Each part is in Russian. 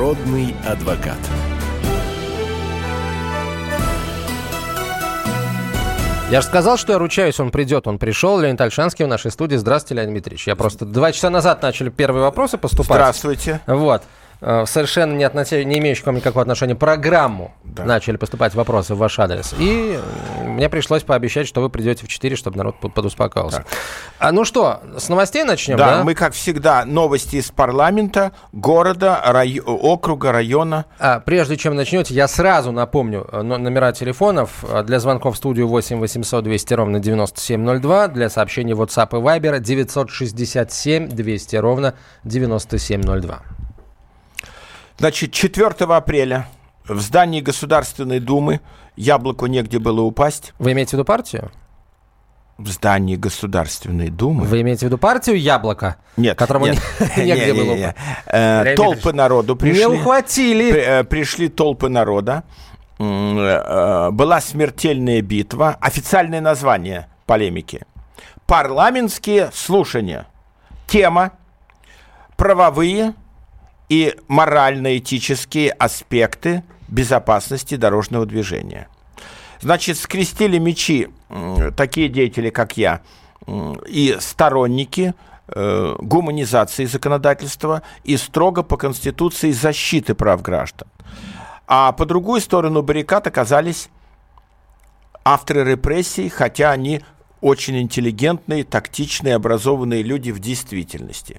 Народный адвокат. Я же сказал, что я ручаюсь, он придет. Он пришел. Леонид Ольшанский в нашей студии. Здравствуйте, Леонид Дмитриевич. Я просто 2 часа назад начали первые вопросы поступать. Здравствуйте. Вот. Совершенно не имеющие к вам никакого отношения программу начали поступать вопросы в ваш адрес. И мне пришлось пообещать, что вы придете в 4, чтобы народ подуспокоился. Ну что, с новостей начнем, да? Да, мы, как всегда, новости из парламента, города, округа, района. Прежде чем начнете, я сразу напомню номера телефонов. Для звонков в студию 8 800 200 ровно 9702. Для сообщений WhatsApp и Viber 967 200 ровно 9702. Значит, 4 апреля в здании Государственной Думы яблоку негде было упасть. Вы имеете в виду партию? В здании Государственной Думы. Вы имеете в виду партию «Яблоко»? Нет. Которому негде было упасть? Толпы народу пришли. Не ухватили. Пришли толпы народа. Была смертельная битва. Официальное название полемики. Парламентские слушания. Тема: правовые и морально-этические аспекты безопасности дорожного движения. Значит, скрестили мечи такие деятели, как я, и сторонники гуманизации законодательства и строго по Конституции защиты прав граждан. А по другую сторону баррикад оказались авторы репрессий, хотя они очень интеллигентные, тактичные, образованные люди в действительности.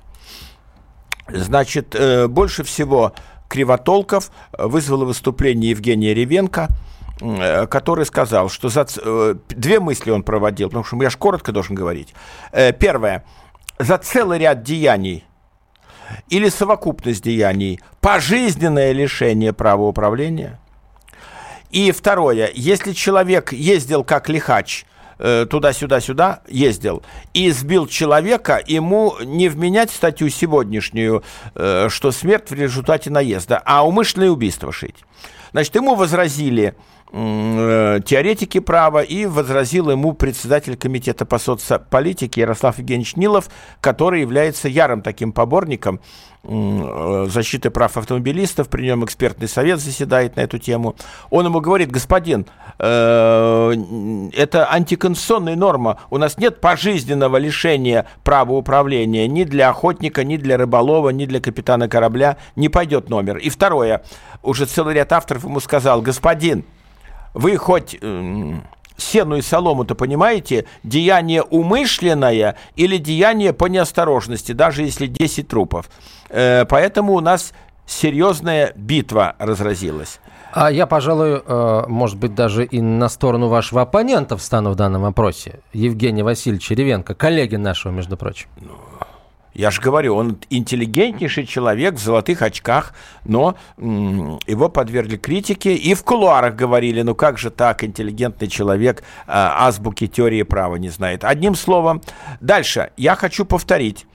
Значит, больше всего кривотолков вызвало выступление Евгения Ревенко, который сказал, что 2 мысли он проводил, потому что я же коротко должен говорить. Первое. За целый ряд деяний или совокупность деяний пожизненное лишение права управления. И второе. Если человек ездил как лихач, туда-сюда-сюда ездил и сбил человека, ему не вменять статью сегодняшнюю, что смерть в результате наезда, а умышленное убийство шить. Значит, ему возразили теоретики права, и возразил ему председатель комитета по соцполитике Ярослав Евгеньевич Нилов, который является ярым таким поборником защиты прав автомобилистов, при нем экспертный совет заседает на эту тему. Он ему говорит: господин, это антиконституционная норма, у нас нет пожизненного лишения права управления ни для охотника, ни для рыболова, ни для капитана корабля, не пойдет номер. И второе, уже целый ряд авторов ему сказал: господин, вы хоть сену и солому-то понимаете, деяние умышленное или деяние по неосторожности, даже если 10 трупов. Поэтому у нас серьезная битва разразилась. А я, пожалуй, может быть, даже и на сторону вашего оппонента встану в данном вопросе. Евгения Васильевича Ревенко, коллеги нашего, между прочим. Я же говорю, он интеллигентнейший человек в золотых очках, но его подвергли критике, и в кулуарах говорили: ну как же так, интеллигентный человек азбуки теории права не знает. Одним словом, дальше я хочу повторить.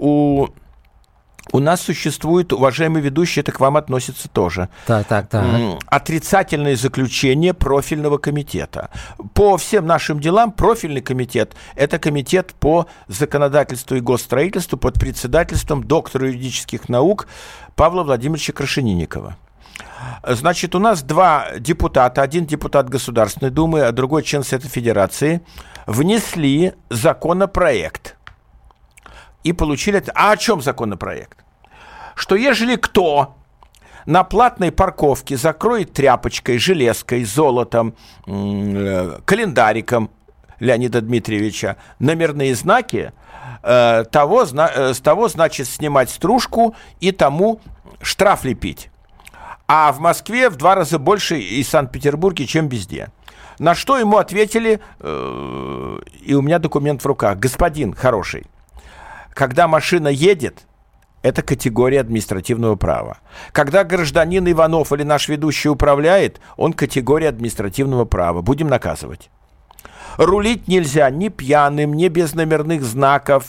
У нас существует, уважаемый ведущий, это к вам относится тоже, отрицательное заключение профильного комитета. По всем нашим делам профильный комитет – это комитет по законодательству и госстроительству под председательством доктора юридических наук Павла Владимировича Крашенинникова. Значит, у нас 2 депутата, один депутат Государственной Думы, а другой член Совета Федерации, внесли законопроект. И получили это. А о чем законопроект? Что ежели кто на платной парковке закроет тряпочкой, железкой, золотом, календариком Леонида Дмитриевича номерные знаки, с того, значит, снимать стружку и тому штраф лепить. А в Москве в 2 раза больше и в Санкт-Петербурге, чем везде. На что ему ответили, и у меня документ в руках: господин хороший, когда машина едет, это категория административного права. Когда гражданин Иванов или наш ведущий управляет, он категория административного права. Будем наказывать. Рулить нельзя ни пьяным, ни без номерных знаков,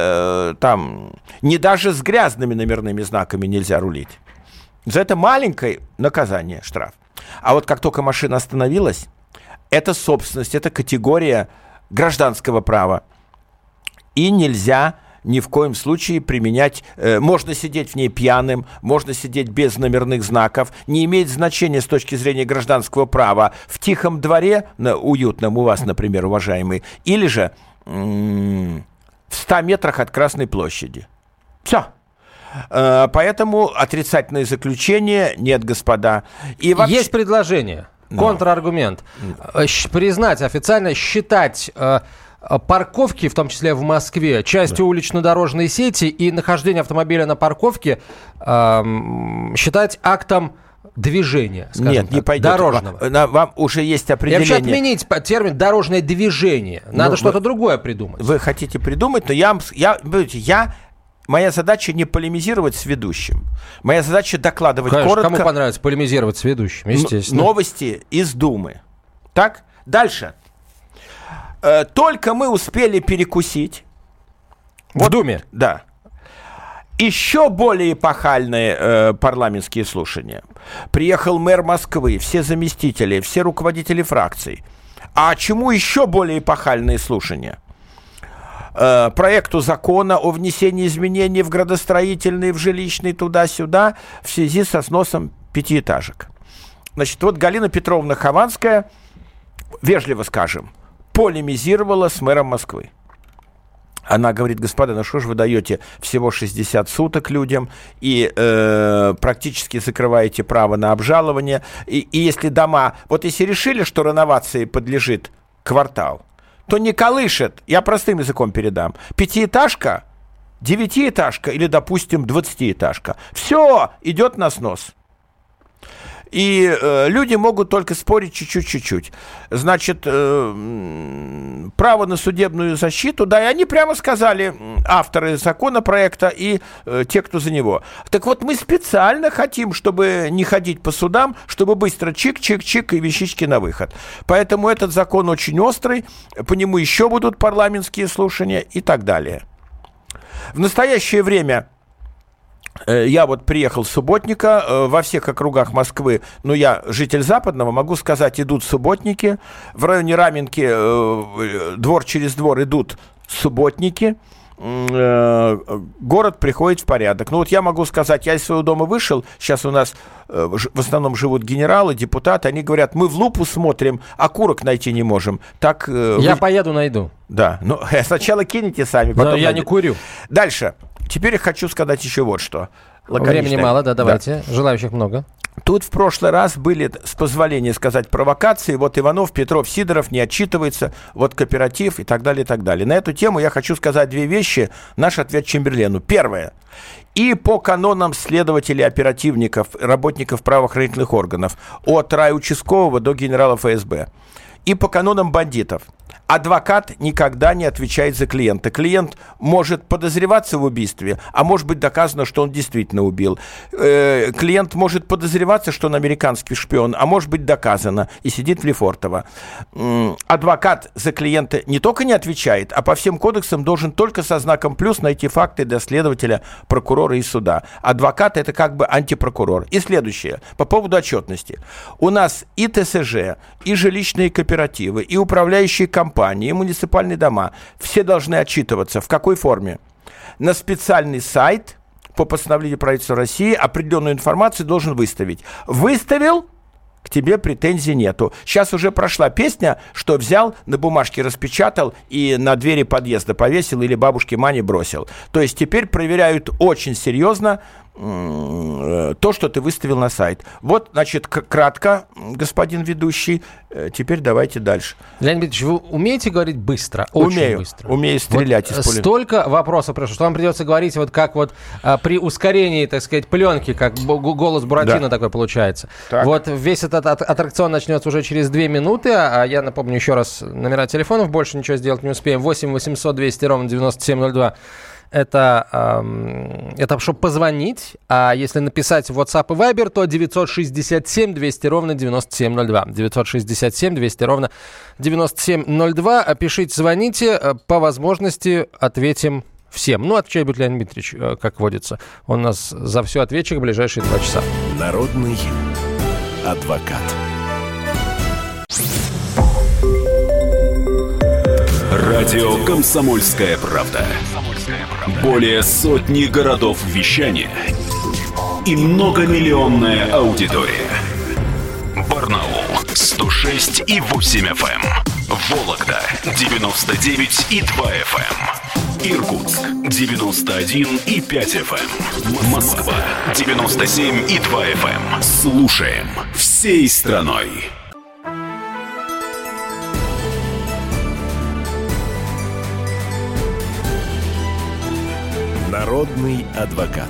ни даже с грязными номерными знаками нельзя рулить. За это маленькое наказание, штраф. А вот как только машина остановилась, это собственность, это категория гражданского права. И нельзя ни в коем случае применять. Можно сидеть в ней пьяным, можно сидеть без номерных знаков. Не имеет значения с точки зрения гражданского права в тихом дворе, уютном у вас, например, уважаемый, или же в 100 метрах от Красной площади. Все. Поэтому отрицательное заключение нет, господа. И вообще... Есть предложение, контраргумент. Признать официально, считать парковки, в том числе в Москве, частью улично-дорожной сети и нахождение автомобиля на парковке считать актом движения, скажем Нет, так, не пойдет. Дорожного. Вам уже есть определение. И вообще отменить термин «дорожное движение». Надо что-то другое придумать. Вы хотите придумать, но моя задача не полемизировать с ведущим. Моя задача докладывать коротко. Кому понравится полемизировать с ведущим, естественно. Новости из Думы. Так? Дальше. Только мы успели перекусить. В Думе? Да. Еще более эпохальные парламентские слушания. Приехал мэр Москвы, все заместители, все руководители фракций. А чему еще более эпохальные слушания? Проекту закона о внесении изменений в градостроительный, в жилищный, туда-сюда, в связи со сносом пятиэтажек. Значит, вот Галина Петровна Хованская, вежливо скажем, полемизировала с мэром Москвы. Она говорит: господа, ну что ж вы даете всего 60 суток людям и практически закрываете право на обжалование. И если дома, вот если решили, что реновации подлежит квартал, то не колышет, я простым языком передам, пятиэтажка, девятиэтажка или, допустим, 20-этажка. Все идет на снос. И люди могут только спорить чуть-чуть. Значит, право на судебную защиту, да, и они прямо сказали, авторы законопроекта и те, кто за него. Так вот, мы специально хотим, чтобы не ходить по судам, чтобы быстро чик-чик-чик и вещички на выход. Поэтому этот закон очень острый, по нему еще будут парламентские слушания и так далее. В настоящее время... Я вот приехал с субботника, во всех округах Москвы, но я житель Западного, могу сказать, идут субботники, в районе Раменки двор через двор идут субботники, город приходит в порядок. Ну вот я могу сказать, я из своего дома вышел, сейчас у нас в основном живут генералы, депутаты, они говорят, мы в лупу смотрим, окурок найти не можем. Так, я поеду, найду. Да, ну сначала кинете сами, потом... Но я не курю. Дальше. Теперь я хочу сказать еще вот что. Времени мало, да, давайте. Да. Желающих много. Тут в прошлый раз были, с позволения сказать, провокации. Вот Иванов, Петров, Сидоров не отчитывается, вот кооператив и так далее, и так далее. На эту тему я хочу сказать две вещи. Наш ответ Чемберлену. Первое. И по канонам следователей, оперативников, работников правоохранительных органов, от райучасткового до генерала ФСБ, и по канонам бандитов. Адвокат никогда не отвечает за клиента. Клиент может подозреваться в убийстве, а может быть доказано, что он действительно убил. Клиент может подозреваться, что он американский шпион, а может быть доказано, и сидит в Лефортово. Адвокат за клиента не только не отвечает, а по всем кодексам должен только со знаком плюс найти факты для следователя, прокурора и суда. Адвокат — это как бы антипрокурор. И следующее, по поводу отчетности. У нас и ТСЖ, и жилищные кооперативы, и управляющие компании, и муниципальные дома, все должны отчитываться. В какой форме? На специальный сайт по постановлению правительства России определенную информацию должен выставить. Выставил, к тебе претензий нету. Сейчас уже прошла песня, что взял, на бумажке распечатал и на двери подъезда повесил или бабушке Мане бросил. То есть теперь проверяют очень серьезно то, что ты выставил на сайт. Вот, значит, кратко, господин ведущий. Теперь давайте дальше. Леонид Ильич, вы умеете говорить быстро? Очень быстро. Умею стрелять вот из пулемета. Столько вопросов пришло, что вам придется говорить вот как вот при ускорении, так сказать, пленки, как голос Буратино такой получается. Так. Вот весь этот аттракцион начнется уже через 2 минуты, а я напомню еще раз номера телефонов, больше ничего сделать не успеем. 8 800 200 ровно 9702. Это чтобы позвонить, а если написать в WhatsApp и Viber, то 967 200 ровно 9702. 967 200 ровно 9702. Пишите, звоните, по возможности ответим всем. Ну, отвечать будет Леонид Дмитриевич, как водится. Он у нас за все ответчик в ближайшие 2 часа. Народный адвокат. Радио «Комсомольская правда». Более сотни городов вещания и многомиллионная аудитория. Барнаул 106,8 FM. Вологда 99,2 FM. Иркутск 91,5 FM. Москва 97,2 FM. Слушаем всей страной. Народный адвокат.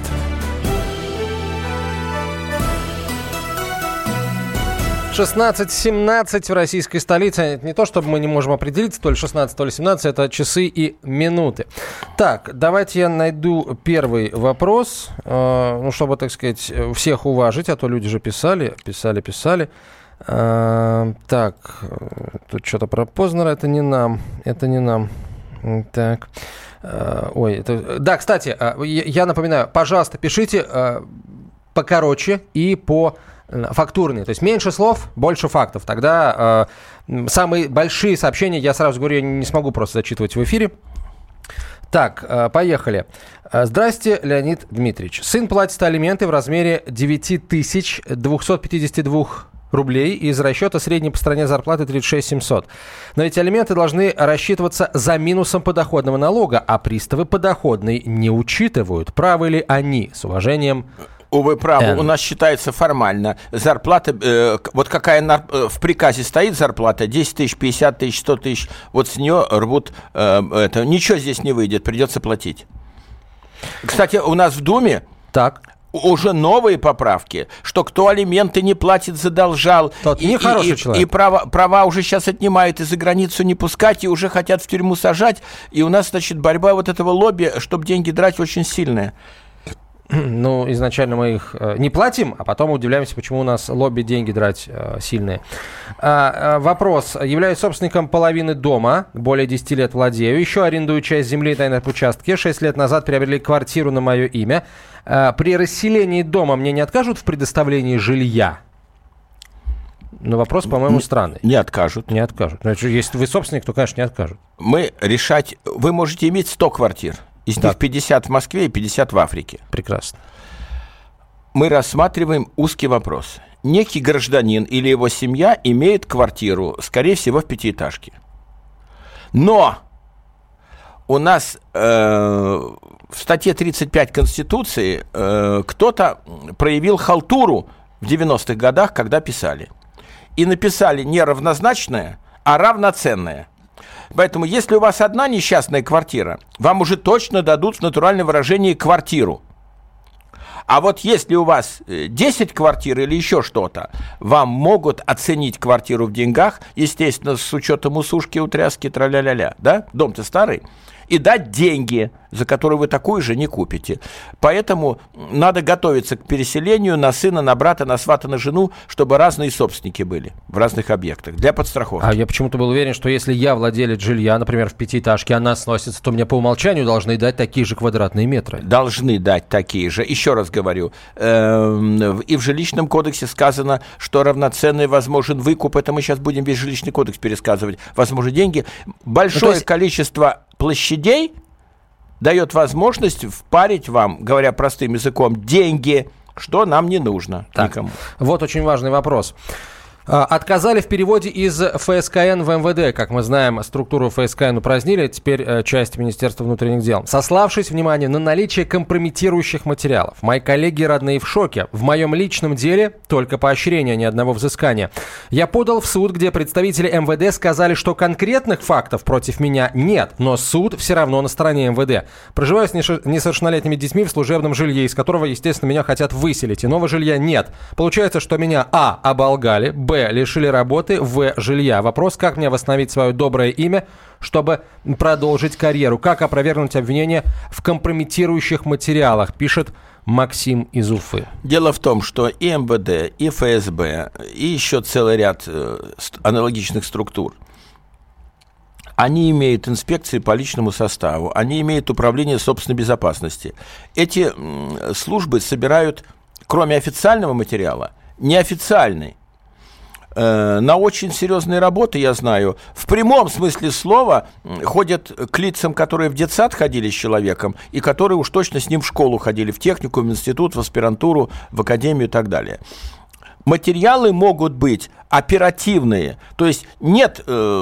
— 16:17 в российской столице. Это не то, чтобы мы не можем определиться, то ли 16, то ли 17. Это часы и минуты. Так, давайте я найду первый вопрос. Чтобы, так сказать, всех уважить, а то люди же писали. Так, тут что-то про Познера. Это не нам. Так. Да, кстати, я напоминаю, пожалуйста, пишите покороче и по фактурные. То есть меньше слов, больше фактов. Тогда самые большие сообщения, я сразу говорю, я не смогу просто зачитывать в эфире. Так, поехали. Здрасте, Леонид Дмитриевич. Сын платит алименты в размере 9252 рублей из расчета средней по стране зарплаты 36 700. Но эти алименты должны рассчитываться за минусом подоходного налога, а приставы подоходный не учитывают. Правы ли они? С уважением... Увы, правы. У нас считается формально зарплата, вот какая в приказе стоит зарплата, 10 тысяч, 50 тысяч, 100 тысяч, вот с нее рвут ничего здесь не выйдет, придется платить. Кстати, у нас в Думе уже новые поправки, что кто алименты не платит, задолжал. Тот нехороший человек. И права уже сейчас отнимают, и за границу не пускать, и уже хотят в тюрьму сажать. И у нас, значит, борьба вот этого лобби, чтобы деньги драть, очень сильная. Ну, изначально мы их не платим, а потом удивляемся, почему у нас лобби деньги драть сильные. Вопрос. Являюсь собственником половины дома, более 10 лет владею. Еще арендую часть земли на этом участке. 6 лет назад приобрели квартиру на мое имя. При расселении дома мне не откажут в предоставлении жилья? Ну, вопрос, по-моему, странный. Не откажут. Не откажут. Значит, если вы собственник, то, конечно, не откажут. Вы можете иметь 100 квартир. Из них 50 в Москве и 50 в Африке. Прекрасно. Мы рассматриваем узкий вопрос. Некий гражданин или его семья имеет квартиру, скорее всего, в пятиэтажке. Но у нас в статье 35 Конституции кто-то проявил халтуру в 90-х годах, когда писали. И написали не равнозначное, а равноценное. Поэтому, если у вас одна несчастная квартира, вам уже точно дадут в натуральном выражении квартиру. А вот если у вас 10 квартир или еще что-то, вам могут оценить квартиру в деньгах, естественно, с учетом усушки, утряски, тра-ля-ля-ля, да? Дом-то старый. И дать деньги, за которые вы такую же не купите. Поэтому надо готовиться к переселению на сына, на брата, на свата, на жену, чтобы разные собственники были в разных объектах для подстраховки. А я почему-то был уверен, что если я владелец жилья, например, в пятиэтажке, она сносится, то мне по умолчанию должны дать такие же квадратные метры. Должны дать такие же. Еще раз говорю, и в жилищном кодексе сказано, что равноценный возможен выкуп. Это мы сейчас будем весь жилищный кодекс пересказывать. Возможны деньги. Большое количество площадей дает возможность впарить вам, говоря простым языком, деньги, что нам не нужно никому. Вот очень важный вопрос. Отказали в переводе из ФСКН в МВД. Как мы знаем, структуру ФСКН упразднили, теперь часть Министерства внутренних дел. Сославшись, внимание, на наличие компрометирующих материалов. Мои коллеги родные в шоке. В моем личном деле только поощрение, ни одного взыскания. Я подал в суд, где представители МВД сказали, что конкретных фактов против меня нет, но суд все равно на стороне МВД. Проживаю с несовершеннолетними детьми в служебном жилье, из которого, естественно, меня хотят выселить. Иного жилья нет. Получается, что меня оболгали, лишили работы, жилья. Вопрос, как мне восстановить свое доброе имя, чтобы продолжить карьеру? Как опровергнуть обвинения в компрометирующих материалах, пишет Максим из Уфы. Дело в том, что и МВД, и ФСБ, и еще целый ряд аналогичных структур, они имеют инспекции по личному составу, они имеют управление собственной безопасности. Эти службы собирают, кроме официального материала, неофициальный. на очень серьезные работы, я знаю, в прямом смысле слова ходят к лицам, которые в детсад ходили с человеком, и которые уж точно с ним в школу ходили, в технику, в институт, в аспирантуру, в академию и так далее. Материалы могут быть оперативные, то есть нет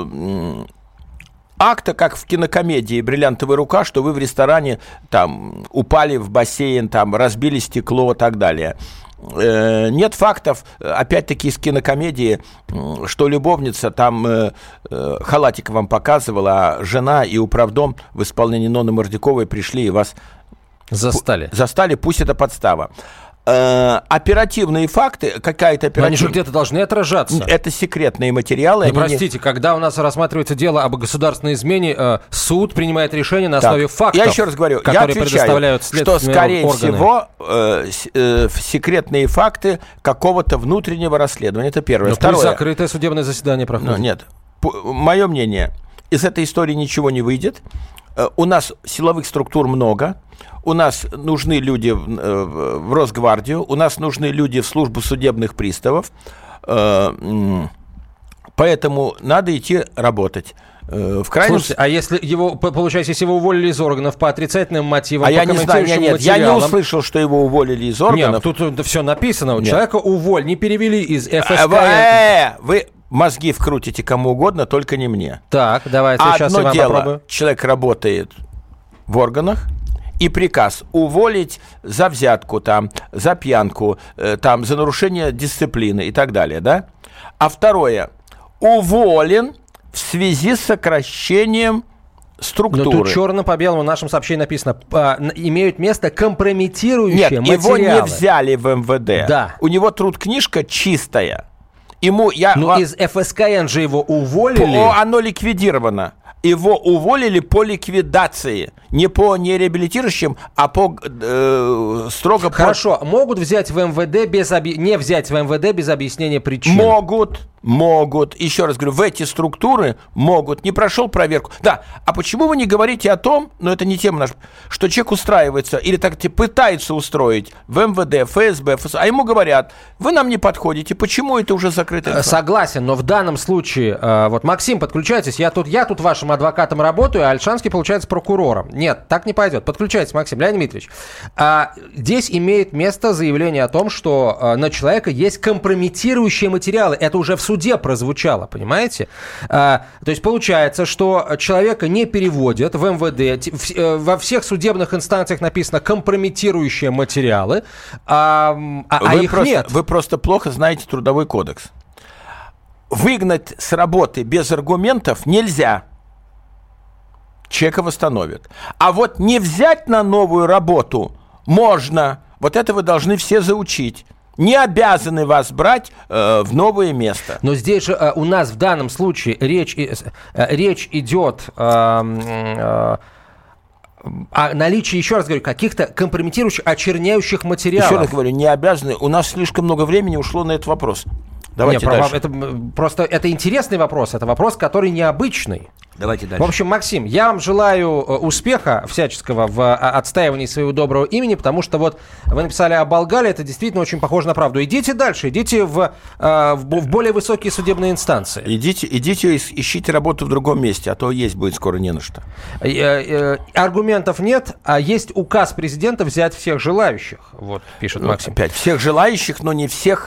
акта, как в кинокомедии «Бриллиантовая рука», что вы в ресторане там упали в бассейн, там разбили стекло и так далее. Нет фактов, опять-таки, из кинокомедии, что любовница там халатик вам показывала, а жена и управдом в исполнении Нонны Мордюковой пришли и вас застали, пусть это подстава. Оперативные факты, какая-то оперативная... Но они же где-то должны отражаться. Это секретные материалы. Ну, простите, когда у нас рассматривается дело об государственной измене, суд принимает решение на основе фактов, я еще раз говорю, которые предоставляют следственные что, скорее органы. всего, секретные факты какого-то внутреннего расследования. Это первое. Но Второе. пусть закрытое судебное заседание проходит. Нет. Мое мнение, из этой истории ничего не выйдет. У нас силовых структур много. У нас нужны люди в Росгвардию, у нас нужны люди в службу судебных приставов, поэтому надо идти работать. В крайнем... Слушайте, а если его, получается, если его уволили из органов по отрицательным мотивам, я не знаю, я не услышал, что его уволили из органов. Нет, тут все написано, у человека уволили, не перевели из ФСК. Вы мозги вкрутите кому угодно, только не мне. Так, давайте сейчас я вам попробую. Человек работает в органах, и приказ уволить за взятку, там, за пьянку, там, за нарушение дисциплины и так далее, да? А второе, уволен в связи с сокращением структуры. Но тут черно по белому в нашем сообщении написано, имеют место компрометирующие материалы. Его не взяли в МВД. Да. У него труд-книжка чистая. Из ФСКН же его уволили. Оно ликвидировано. Его уволили по ликвидации. Не по нереабилитирующим, а по строго... Хорошо, могут взять в МВД не взять в МВД без объяснения причин? Могут. Еще раз говорю, в эти структуры могут. Не прошел проверку. Да, а почему вы не говорите о том, но это не тема наша, что человек устраивается или так пытается устроить в МВД, ФСБ, а ему говорят, вы нам не подходите, почему это уже закрыто? Согласен, но в данном случае, вот, Максим, подключайтесь, я тут вашим адвокатом работаю, а Ольшанский, получается, прокурором. Нет, так не пойдет. Подключайтесь, Максим. Леонид Дмитриевич, здесь имеет место заявление о том, что на человека есть компрометирующие материалы. Это уже в суде прозвучало, понимаете? То есть получается, что человека не переводят в МВД. Во всех судебных инстанциях написано компрометирующие материалы, их нет. Вы просто плохо знаете Трудовой кодекс. Выгнать с работы без аргументов нельзя. Человека восстановят. А вот не взять на новую работу можно. Вот это вы должны все заучить. Не обязаны вас брать в новое место. Но здесь же у нас в данном случае речь идет о наличии, еще раз говорю, каких-то компрометирующих, очерняющих материалов. Еще раз говорю, не обязаны. У нас слишком много времени ушло на этот вопрос. Давайте дальше. Это интересный вопрос. Это вопрос, который необычный. Давайте дальше. В общем, Максим, я вам желаю успеха всяческого в отстаивании своего доброго имени, потому что вот вы написали о Болгалии, это действительно очень похоже на правду. Идите дальше, идите в более высокие судебные инстанции. Идите, ищите работу в другом месте, а то есть будет скоро не на что. Аргументов нет, а есть указ президента взять всех желающих, вот пишет Максим. Опять, всех желающих, но не всех...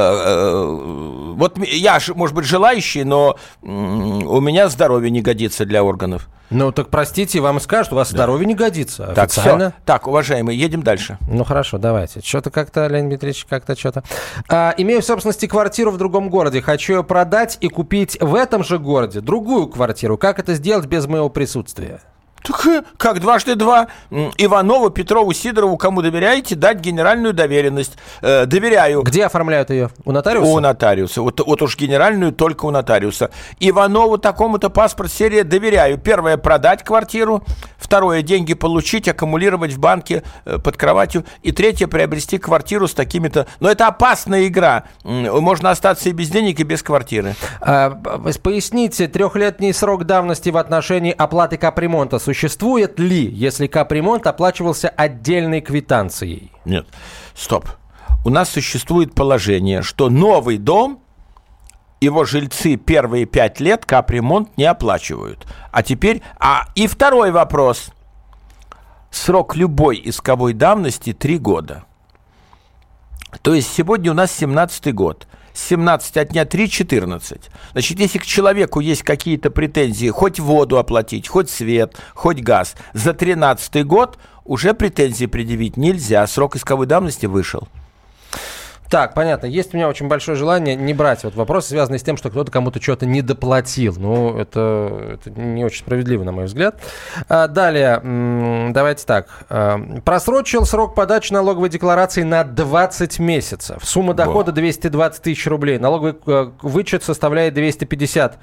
Вот я, может быть, желающий, но у меня здоровье не годится для органов. Ну, так простите, вам скажут, у вас здоровье не годится. Так, все. Так, уважаемые, едем дальше. Ну, хорошо, давайте. Что-то как-то, Леонид Дмитриевич, что-то. Имею в собственности квартиру в другом городе. Хочу ее продать и купить в этом же городе другую квартиру. Как это сделать без моего присутствия? Так, как дважды два. Иванову, Петрову, Сидорову, кому доверяете, дать генеральную доверенность. Доверяю. Где оформляют ее? У нотариуса? У нотариуса. Вот уж генеральную только у нотариуса. Иванову такому-то паспорт серия доверяю. Первое, продать квартиру. Второе, деньги получить, аккумулировать в банке под кроватью. И третье, приобрести квартиру с такими-то... Но это опасная игра. Можно остаться и без денег, и без квартиры. Поясните, 3-летний срок давности в отношении оплаты капремонта существует ли, если капремонт оплачивался отдельной квитанцией? Нет, стоп. У нас существует положение, что новый дом его жильцы первые 5 лет капремонт не оплачивают. А теперь... И второй вопрос. Срок любой исковой давности 3 года. То есть сегодня у нас 17-й год. 17 отнять 3, 14. Значит, если к человеку есть какие-то претензии, хоть воду оплатить, хоть свет, хоть газ, за 13-й год уже претензии предъявить нельзя. Срок исковой давности вышел. Так, понятно. Есть у меня очень большое желание не брать вот вопросы, связанные с тем, что кто-то кому-то что-то недоплатил. Ну, это не очень справедливо, на мой взгляд. Далее, давайте так. Просрочил срок подачи налоговой декларации на 20 месяцев. Сумма дохода 220 тысяч рублей. Налоговый вычет составляет 250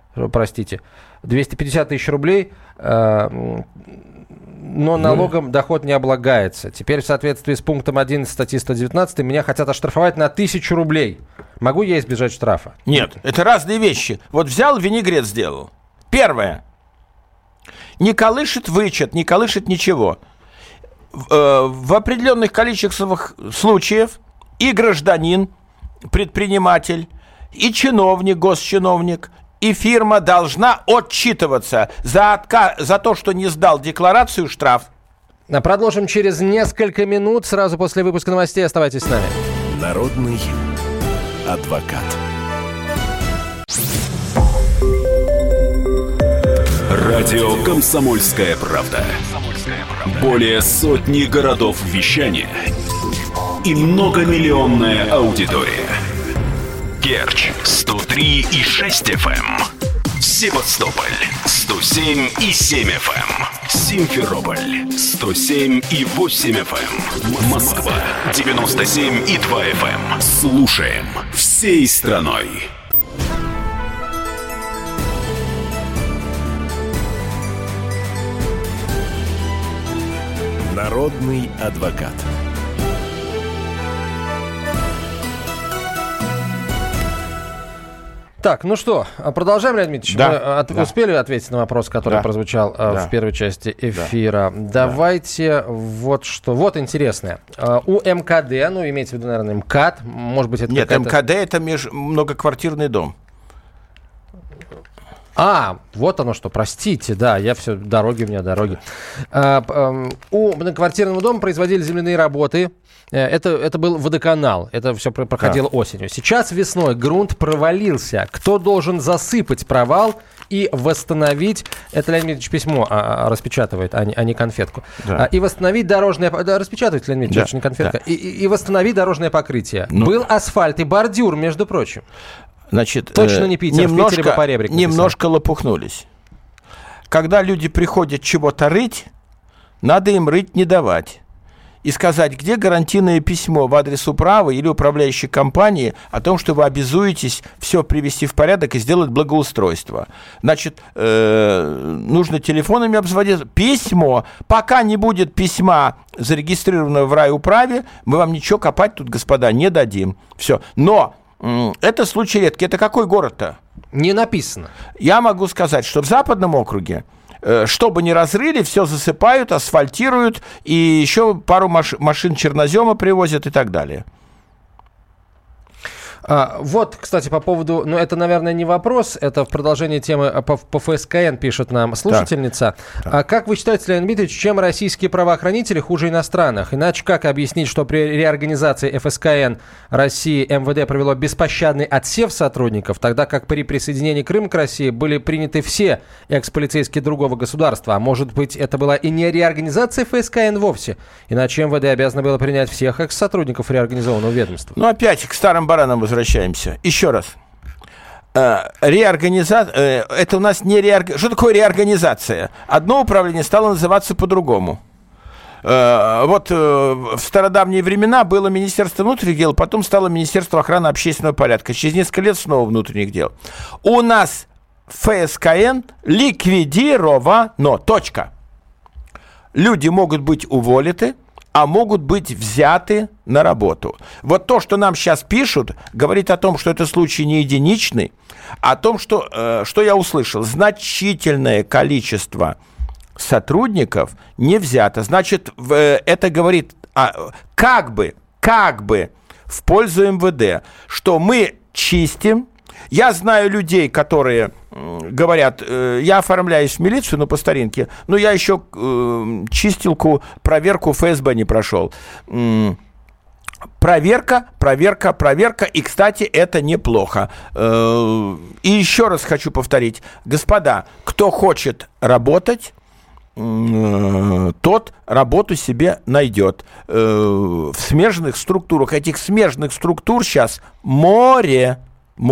тысяч рублей. Но налогом доход не облагается. Теперь в соответствии с пунктом 11 статьи 119 меня хотят оштрафовать на 1000 рублей. Могу я избежать штрафа? Нет, это разные вещи. Вот взял, винегрет сделал. Первое. Не колышет вычет, не колышет ничего. В определенных количествах случаев и гражданин, предприниматель, и чиновник, госчиновник, и фирма должна отчитываться за то, что не сдал декларацию, штраф. Продолжим через несколько минут, сразу после выпуска новостей. Оставайтесь с нами. Народный адвокат. Радио «Комсомольская правда». Более сотни городов вещания и многомиллионная аудитория. Керчь 103,6 FM, Севастополь 107,7 FM, Симферополь 107,8 FM, Москва 97,2 FM. Слушаем всей страной. Народный адвокат. Так, ну что, продолжаем, Леонид Дмитриевич? Да, Мы успели ответить на вопрос, который прозвучал в первой части эфира? Давайте вот что. Вот интересное. У МКД, ну, имеется в виду, наверное, МКАД, может быть, это Нет, МКД – это многоквартирный дом. Вот оно что, простите, да, у меня дороги. У многоквартирного дома производили земляные работы. Это был водоканал, это все проходило осенью. Сейчас весной грунт провалился. Кто должен засыпать провал и восстановить... Это Леонид Ильич письмо распечатывает, а не конфетку. Да. И восстановить дорожное... распечатывает Леонид Ильич, не конфетка. Да. И восстановить дорожное покрытие. Был асфальт и бордюр, между прочим. Значит, точно не Питер, в Питере бы поребрик написал. Немножко лопухнулись. Когда люди приходят чего-то рыть, надо им рыть не давать. И сказать, где гарантийное письмо в адрес управы или управляющей компании о том, что вы обязуетесь все привести в порядок и сделать благоустройство. Значит, нужно телефонами обзвонить. Письмо. Пока не будет письма, зарегистрированного в райуправе, мы вам ничего копать тут, господа, не дадим. Все. Но это случай редкий. Это какой город-то? Не написано. Я могу сказать, что в Западном округе, что бы ни разрыли, все засыпают, асфальтируют, и еще пару машин чернозема привозят и так далее. Вот, кстати, по поводу... Ну, это, наверное, не вопрос. Это в продолжении темы по ФСКН пишет нам слушательница. Так. Как вы считаете, Леонид Дмитриевич, чем российские правоохранители хуже иностранных? Иначе как объяснить, что при реорганизации ФСКН России МВД провело беспощадный отсев сотрудников, тогда как при присоединении Крыма к России были приняты все экс-полицейские другого государства? А может быть, это была и не реорганизация ФСКН вовсе? Иначе МВД обязано было принять всех экс-сотрудников реорганизованного ведомства. Ну, опять к старым баранам возвращаемся. Еще раз. Реорганизация, это у нас не реорганизация. Что такое реорганизация? Одно управление стало называться по-другому. Вот в стародавние времена было Министерство внутренних дел, потом стало Министерство охраны общественного порядка. Через несколько лет снова внутренних дел. У нас ФСКН ликвидировано. Точка. Люди могут быть уволены, а могут быть взяты на работу. Вот то, что нам сейчас пишут, говорит о том, что это случай не единичный, о том, что я услышал, значительное количество сотрудников не взято. Значит, это говорит как бы в пользу МВД, что мы чистим, Я знаю людей, которые говорят, я оформляюсь в милицию, но по старинке, но я еще чистилку, проверку ФСБ не прошел. Проверка, и, кстати, это неплохо. И еще раз хочу повторить, господа, кто хочет работать, тот работу себе найдет в смежных структурах. Этих смежных структур сейчас море.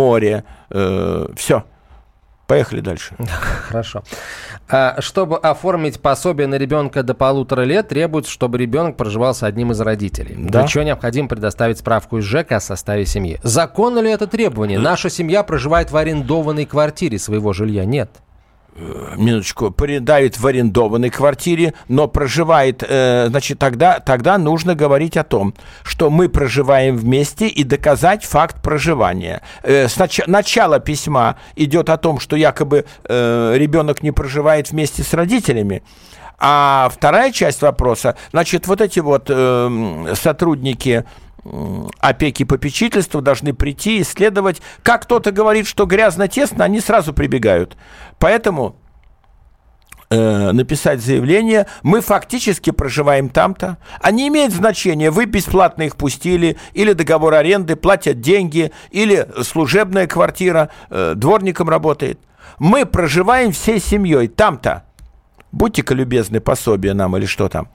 Все. Поехали дальше. Хорошо. Чтобы оформить пособие на ребенка до 1,5 лет, требуется, чтобы ребенок проживал с одним из родителей. Да. Для чего необходимо предоставить справку из ЖЭКа о составе семьи. Законно ли это требование? Наша семья проживает в арендованной квартире, своего жилья нет. Минуточку, давит в арендованной квартире, но проживает, значит, тогда нужно говорить о том, что мы проживаем вместе и доказать факт проживания. Начало письма идет о том, что якобы ребенок не проживает вместе с родителями, а вторая часть вопроса, значит, вот эти вот сотрудники опеки и попечительства должны прийти, исследовать. Как кто-то говорит, что грязно-тесно, они сразу прибегают. Поэтому написать заявление, мы фактически проживаем там-то, а не имеет значения, вы бесплатно их пустили, или договор аренды, платят деньги, или служебная квартира, дворником работает. Мы проживаем всей семьей там-то. Будьте-ка любезны, пособие нам или что там.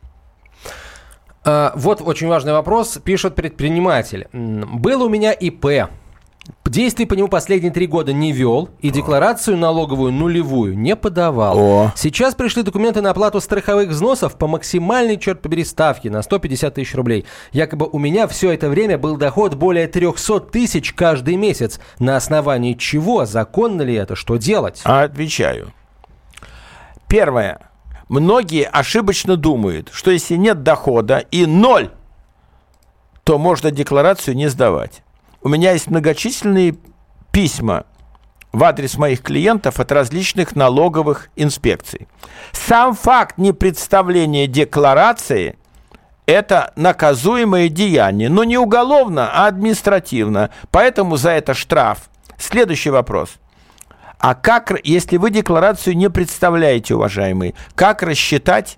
Вот очень важный вопрос, пишет предприниматель. Был у меня ИП. Действий по нему последние 3 года не вел и декларацию налоговую нулевую не подавал. Сейчас пришли документы на оплату страховых взносов по максимальной, черт побери, ставке на 150 тысяч рублей. Якобы у меня все это время был доход более 300 тысяч каждый месяц. На основании чего? Законно ли это? Что делать? Отвечаю. Первое. Многие ошибочно думают, что если нет дохода и 0, то можно декларацию не сдавать. У меня есть многочисленные письма в адрес моих клиентов от различных налоговых инспекций. Сам факт непредставления декларации – это наказуемое деяние, но не уголовно, а административно. Поэтому за это штраф. Следующий вопрос. А как, если вы декларацию не представляете, уважаемые, как рассчитать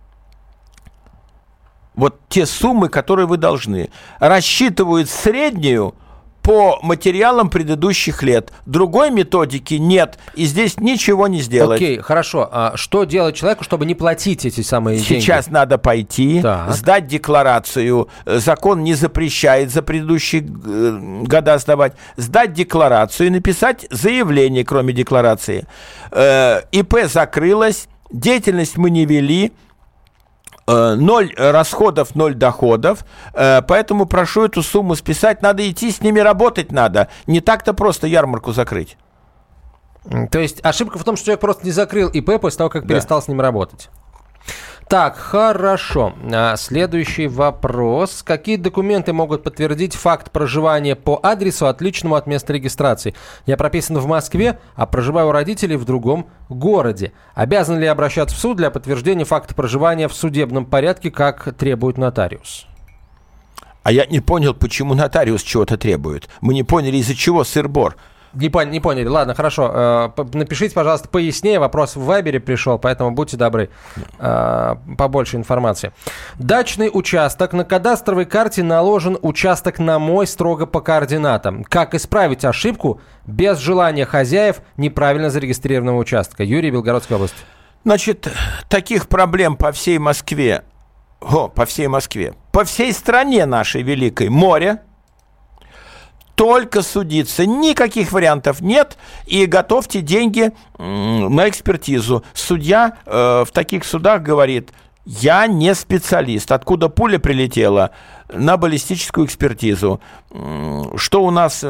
вот те суммы, которые вы должны? Рассчитывают среднюю по материалам предыдущих лет. Другой методики нет, и здесь ничего не сделать. Окей, хорошо. А что делать человеку, чтобы не платить эти самые деньги? Сейчас надо пойти, сдать декларацию. Закон не запрещает за предыдущие года сдавать. Сдать декларацию и написать заявление, кроме декларации. ИП закрылось, деятельность мы не вели. 0 расходов, 0 доходов, поэтому прошу эту сумму списать, надо идти, с ними работать надо, не так-то просто ярмарку закрыть. То есть ошибка в том, что человек просто не закрыл ИП после того, как перестал с ним работать. Так, хорошо. Следующий вопрос. Какие документы могут подтвердить факт проживания по адресу, отличному от места регистрации? Я прописан в Москве, а проживаю у родителей в другом городе. Обязан ли я обращаться в суд для подтверждения факта проживания в судебном порядке, как требует нотариус? А я не понял, почему нотариус чего-то требует. Мы не поняли, из-за чего сыр-бор. Не поняли. Ладно, хорошо. Напишите, пожалуйста, пояснее. Вопрос в Вайбере пришел, поэтому будьте добры. Побольше информации. Дачный участок. На кадастровой карте наложен участок на мой строго по координатам. Как исправить ошибку без желания хозяев неправильно зарегистрированного участка? Юрий, Белгородская область. Значит, таких проблем по всей Москве, по всей стране нашей великой море. Только судиться. Никаких вариантов нет. И готовьте деньги на экспертизу. Судья в таких судах говорит, я не специалист. Откуда пуля прилетела? На баллистическую экспертизу. Что у нас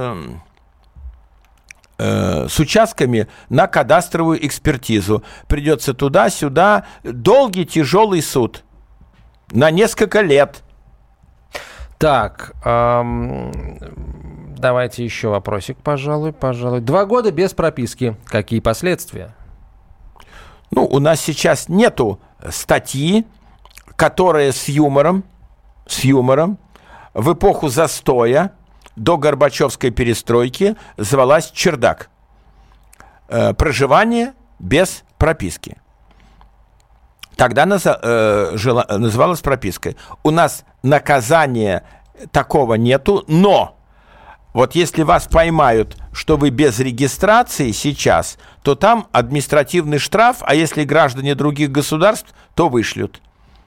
с участками? На кадастровую экспертизу. Придется туда-сюда. Долгий, тяжелый суд. На несколько лет. Так, давайте еще вопросик, пожалуй. 2 года без прописки. Какие последствия? У нас сейчас нету статьи, которая с юмором в эпоху застоя до Горбачевской перестройки звалась чердак. Проживание без прописки. Тогда называлась пропиской. У нас наказания такого нету, но вот если вас поймают, что вы без регистрации сейчас, то там административный штраф, а если граждане других государств, то вышлют.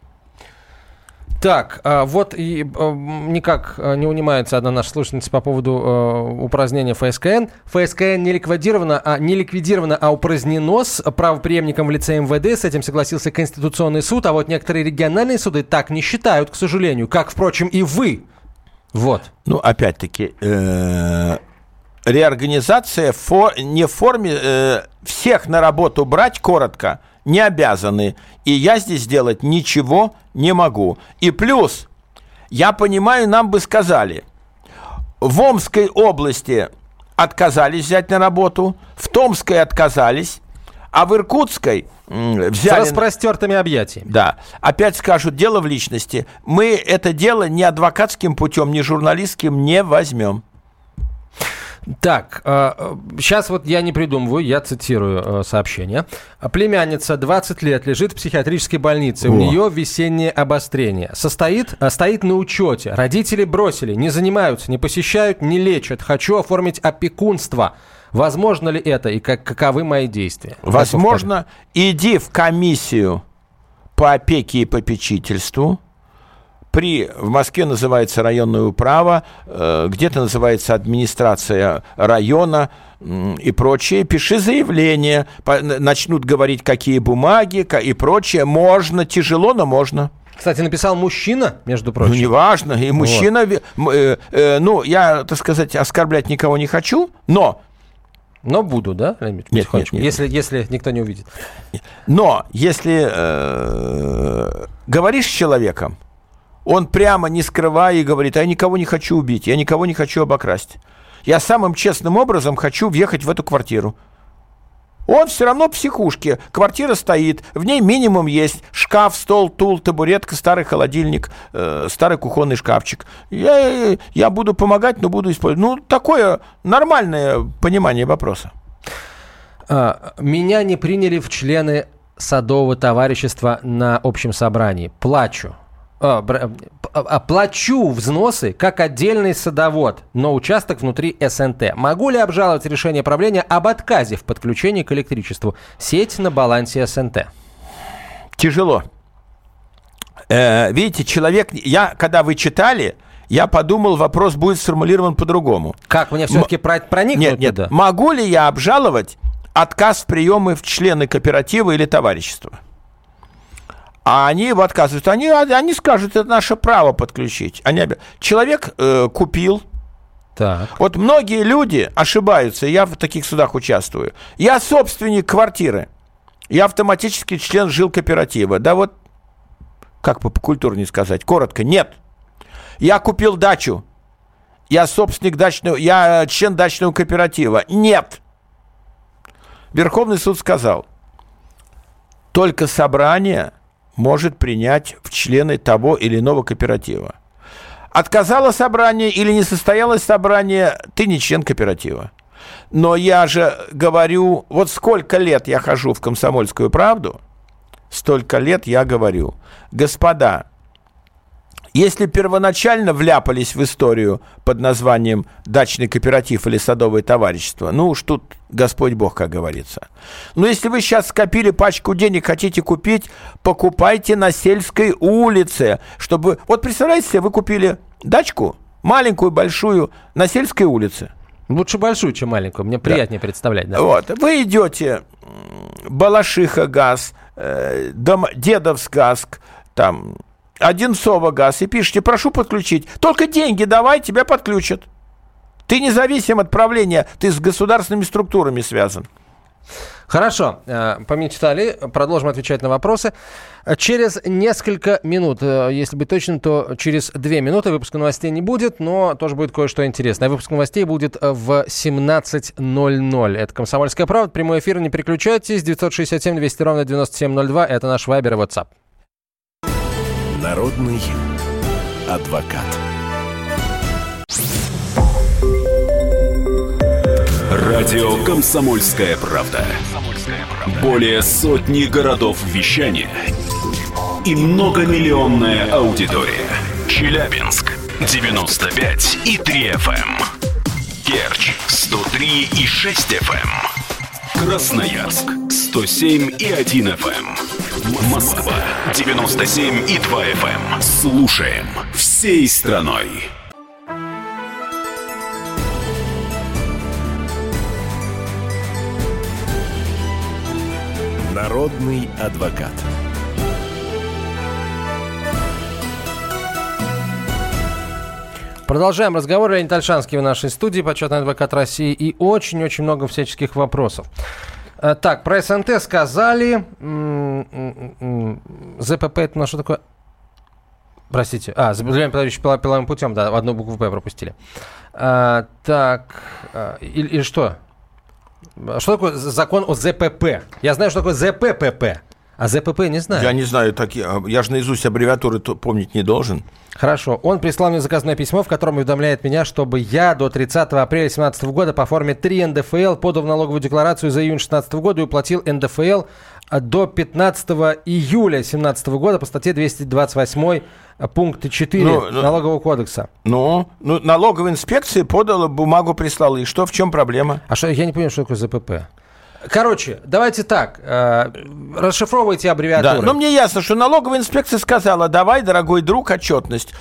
Так, вот и никак не унимается одна наша слушательница по поводу упразднения ФСКН. ФСКН не ликвидировано, а упразднено с правопреемником в лице МВД. С этим согласился Конституционный суд, а вот некоторые региональные суды так не считают, к сожалению, как, впрочем, и вы. Вот. Ну, опять-таки, реорганизация не в форме всех на работу брать, коротко, не обязаны. И я здесь делать ничего не могу. И плюс, я понимаю, нам бы сказали, в Омской области отказались взять на работу, в Томской отказались, а в Иркутской взяли... С распростертыми объятиями. Да. Опять скажут, дело в личности. Мы это дело ни адвокатским путем, ни журналистским не возьмем. Так, сейчас вот я не придумываю, я цитирую сообщение. Племянница 20 лет лежит в психиатрической больнице. У нее весеннее обострение. Стоит на учете. Родители бросили, не занимаются, не посещают, не лечат. Хочу оформить опекунство. Возможно ли это и каковы мои действия? Возможно. Иди в комиссию по опеке и попечительству. В Москве называется районная управа, где-то называется администрация района и прочее. Пиши заявление, начнут говорить, какие бумаги и прочее. Можно, тяжело, но можно. Кстати, написал мужчина, между прочим. Ну, неважно, и мужчина... Вот. Я, так сказать, оскорблять никого не хочу, но... Но буду, да, Леонид? Нет. Если никто не увидит. Но если говоришь с человеком, он прямо не скрывая и говорит, я никого не хочу убить, я никого не хочу обокрасть. Я самым честным образом хочу въехать в эту квартиру. Он все равно в психушке. Квартира стоит, в ней минимум есть шкаф, стол, стул, табуретка, старый холодильник, старый кухонный шкафчик. Я буду помогать, но буду использовать. Ну, такое нормальное понимание вопроса. Меня не приняли в члены садового товарищества на общем собрании. Плачу. Плачу взносы как отдельный садовод, но участок внутри СНТ. Могу ли обжаловать решение правления об отказе в подключении к электричеству? Сеть на балансе СНТ. Тяжело. Видите, человек... Когда вы читали, я подумал, вопрос будет сформулирован по-другому. Как? Мне все-таки проникнуть нет. туда? Могу ли я обжаловать отказ в приеме в члены кооператива или товарищества? А они его отказывают. Они скажут, это наше право подключить. Человек купил. Так. Вот многие люди ошибаются, я в таких судах участвую. Я собственник квартиры. Я автоматически член жилкооператива. Да вот, как бы покультурнее сказать, коротко, нет. Я купил дачу. Я собственник я член дачного кооператива. Нет. Верховный суд сказал, только собрание может принять в члены того или иного кооператива. Отказало собрание или не состоялось собрание, ты не член кооператива. Но я же говорю, вот сколько лет я хожу в «Комсомольскую правду», столько лет я говорю, господа, если первоначально вляпались в историю под названием дачный кооператив или садовое товарищество, ну уж тут Господь Бог, как говорится. Но если вы сейчас скопили пачку денег, хотите купить, покупайте на сельской улице, чтобы... Вот представляете себе, вы купили дачку, маленькую, большую, на сельской улице. Лучше большую, чем маленькую, мне приятнее представлять. Да. Вот, вы идете, Балашиха газ, Дедовск там... Одинцово газ, и пишите, прошу подключить. Только деньги давай, тебя подключат. Ты независим от правления, ты с государственными структурами связан. Хорошо, помечтали, продолжим отвечать на вопросы. Через несколько минут, если быть точным, то через 2 минуты выпуска новостей не будет, но тоже будет кое-что интересное. Выпуск новостей будет в 17:00. Это «Комсомольская правда», прямой эфир, не переключайтесь. 967-200-97-02, это наш Вайбер и WhatsApp. Народный адвокат. Радио «Комсомольская правда». Более сотни городов вещания и многомиллионная аудитория. Челябинск 95,3 FM. Керчь 103,6 FM. Красноярск 107,1 FM. Москва 97,2 FM. Слушаем всей страной. Народный адвокат. Продолжаем разговор. Леонид Ольшанский в нашей студии, почетный адвокат России, и очень-очень много всяческих вопросов. Так, про СНТ сказали. ЗПП это на что такое? Простите. Заболевание, подающее пиловым путем, да, одну букву П пропустили. Так, или что? Что такое закон о ЗПП? Я знаю, что такое ЗППП, а ЗПП не знаю. Я не знаю, я же наизусть аббревиатуры помнить не должен. Хорошо. Он прислал мне заказное письмо, в котором уведомляет меня, чтобы я до 30 апреля 2017 года по форме 3 НДФЛ подал в налоговую декларацию за июнь 2016 года и уплатил НДФЛ до 15 июля 2017 года по статье 228 пункт 4 Налогового кодекса. Налоговая инспекция подала, бумагу прислала. И что, в чем проблема? А что, я не понимаю, что такое ЗПП. Короче, давайте так, расшифровывайте аббревиатуры. Да, мне ясно, что налоговая инспекция сказала: давай, дорогой друг, отчетность.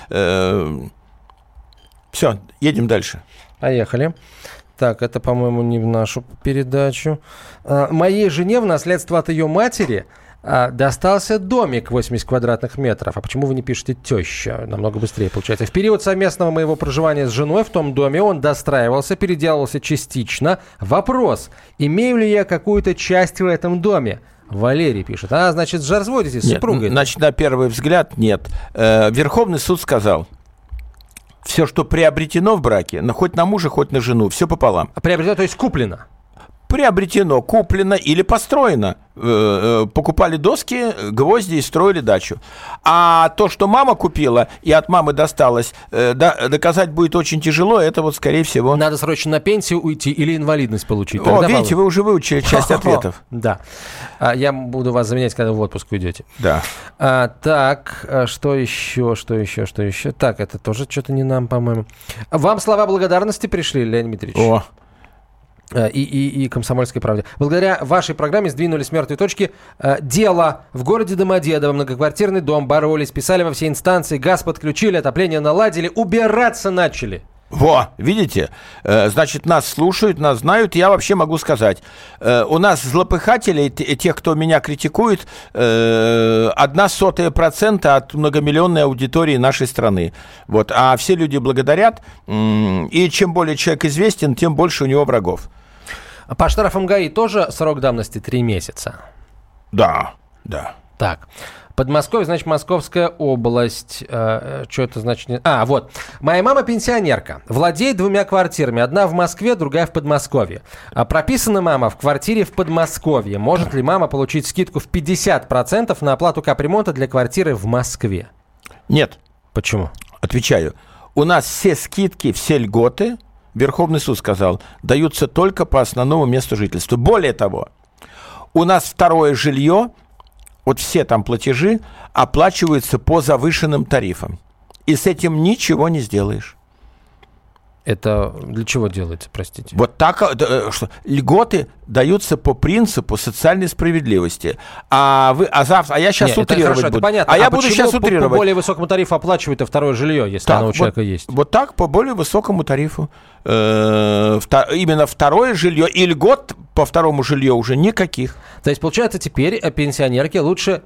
Все, едем дальше. Поехали. Так, это, по-моему, не в нашу передачу. Моей жене в наследство от ее матери достался домик 80 квадратных метров. А почему вы не пишете теща? Намного быстрее получается. В период совместного моего проживания с женой в том доме он достраивался, переделывался частично. Вопрос: имею ли я какую-то часть в этом доме? Валерий пишет. Значит, разводитесь с супругой? Значит, на первый взгляд нет. Верховный суд сказал: все, что приобретено в браке, хоть на мужа, хоть на жену, все пополам. Приобретено, то есть куплено? Приобретено, куплено или построено. Покупали доски, гвозди и строили дачу. А то, что мама купила и от мамы досталось, доказать будет очень тяжело. Это вот, скорее всего... Надо срочно на пенсию уйти или инвалидность получить. Видите, вы уже выучили часть ответов. Да. Я буду вас заменять, когда вы в отпуск уйдете. Да. Так, что еще? Так, это тоже что-то не нам, по-моему. Вам слова благодарности пришли, Леонид Дмитриевич? И «Комсомольской правде». Благодаря вашей программе сдвинули с мертвой точки дело в городе Домодедово. Многоквартирный дом, боролись, писали во все инстанции, газ подключили, отопление наладили, убираться начали. Видите? Значит, нас слушают, нас знают. Я вообще могу сказать, у нас злопыхателей, тех, кто меня критикует, 0,01% от многомиллионной аудитории нашей страны. А все люди благодарят, и чем более человек известен, тем больше у него врагов. По штрафам ГАИ тоже срок давности 3 месяца? Да. Так. Подмосковье, значит, Московская область. Что это значит? Моя мама пенсионерка. Владеет 2 квартирами. Одна в Москве, другая в Подмосковье. Прописана мама в квартире в Подмосковье. Может ли мама получить скидку в 50% на оплату капремонта для квартиры в Москве? Нет. Почему? Отвечаю. У нас все скидки, все льготы, Верховный суд сказал, даются только по основному месту жительства. Более того, у нас второе жилье, все там платежи оплачиваются по завышенным тарифам. И с этим ничего не сделаешь. Это для чего делается, простите? Что льготы даются по принципу социальной справедливости. Я сейчас утрировать буду. Понятно. Я буду сейчас утрировать. По более высокому тарифу оплачивают второе жилье, если оно у человека есть? Так, по более высокому тарифу. Именно второе жилье. И льгот по второму жилью уже никаких. То есть, получается, теперь пенсионерке лучше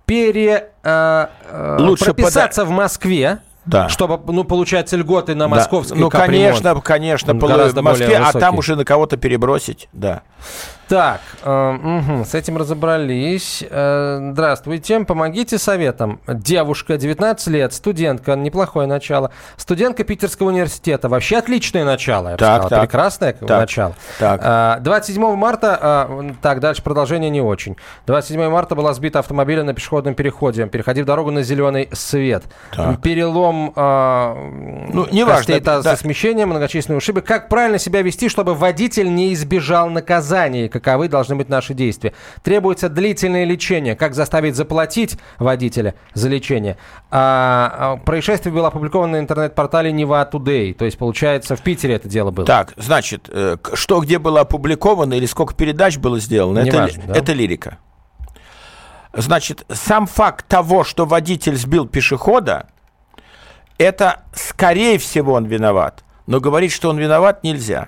прописаться в Москве, да. Чтобы, получается, льготы на московский капремонт. Конечно, в Москве, а там уже на кого-то перебросить, да. Так, с этим разобрались. Здравствуйте, помогите советом. Девушка, 19 лет, студентка, неплохое начало. Студентка Питерского университета. Вообще отличное начало, я бы сказал. Прекрасное начало. 27 марта, так, дальше продолжение не очень. 27 марта была сбита автомобилем на пешеходном переходе, переходив дорогу на зеленый свет. Так. Перелом костей таза со смещением, многочисленные ушибы. Как правильно себя вести, чтобы водитель не избежал наказания? Каковы должны быть наши действия? Требуется длительное лечение. Как заставить заплатить водителя за лечение? Происшествие было опубликовано на интернет-портале Нева Today. То есть, получается, в Питере это дело было. Так, значит, что где было опубликовано или сколько передач было сделано, это лирика. Значит, сам факт того, что водитель сбил пешехода, это, скорее всего, он виноват. Но говорить, что он виноват, нельзя.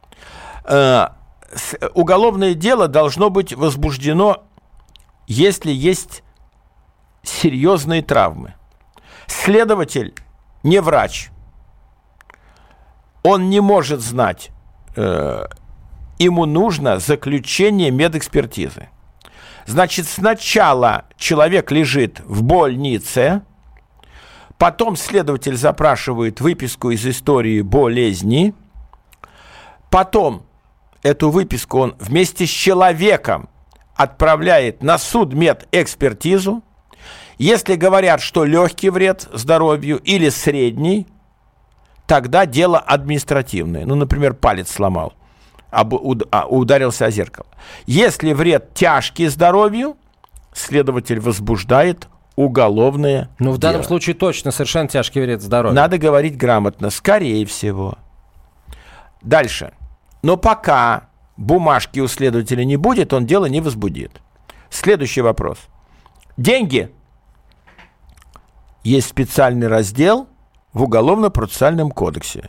Уголовное дело должно быть возбуждено, если есть серьезные травмы. Следователь не врач. Он не может знать. Ему нужно заключение медэкспертизы. Значит, сначала человек лежит в больнице, потом следователь запрашивает выписку из истории болезни, потом эту выписку он вместе с человеком отправляет на судмедэкспертизу. Если говорят, что легкий вред здоровью или средний, тогда дело административное. Ну, например, палец сломал, ударился о зеркало. Если вред тяжкий здоровью, следователь возбуждает уголовное дело. В данном случае точно совершенно тяжкий вред здоровью. Надо говорить грамотно, скорее всего. Дальше. Но пока бумажки у следователя не будет, он дело не возбудит. Следующий вопрос. Деньги. Есть специальный раздел в Уголовно-процессуальном кодексе.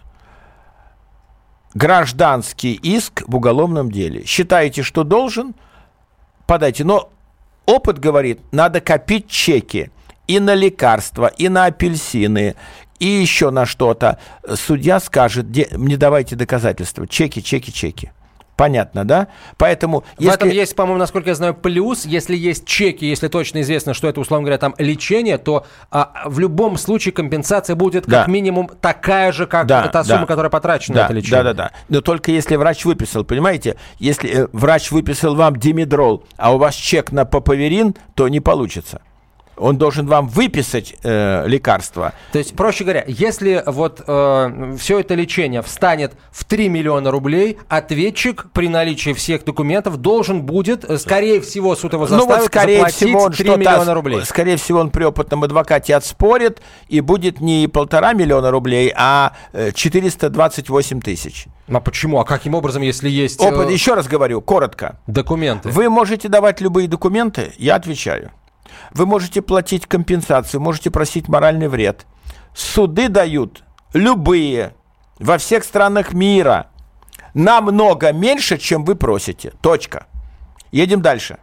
Гражданский иск в уголовном деле. Считаете, что должен? Подайте. Но опыт говорит, надо копить чеки и на лекарства, и на апельсины, и еще на что-то. Судья скажет, не давайте доказательства. Чеки. Понятно, да? Поэтому, в этом есть, по-моему, насколько я знаю, плюс. Если есть чеки, если точно известно, что это, условно говоря, там лечение, то в любом случае компенсация будет как минимум такая же, как та сумма, которая потрачена на это лечение. Да. Но только если врач выписал, понимаете? Если врач выписал вам димедрол, а у вас чек на папаверин, то не получится. Он должен вам выписать лекарства. То есть, проще говоря, если все это лечение встанет в 3 миллиона рублей, ответчик при наличии всех документов должен будет, скорее всего, суд его заставит заплатить 3 миллиона рублей. Скорее всего, он при опытном адвокате отспорит, и будет не 1,5 миллиона рублей, а 428 тысяч. А почему? А каким образом, если есть... Опыт, еще раз говорю, коротко. Документы. Вы можете давать любые документы, я отвечаю. Вы можете платить компенсацию, можете просить моральный вред. Суды дают любые во всех странах мира намного меньше, чем вы просите. Точка. Едем дальше.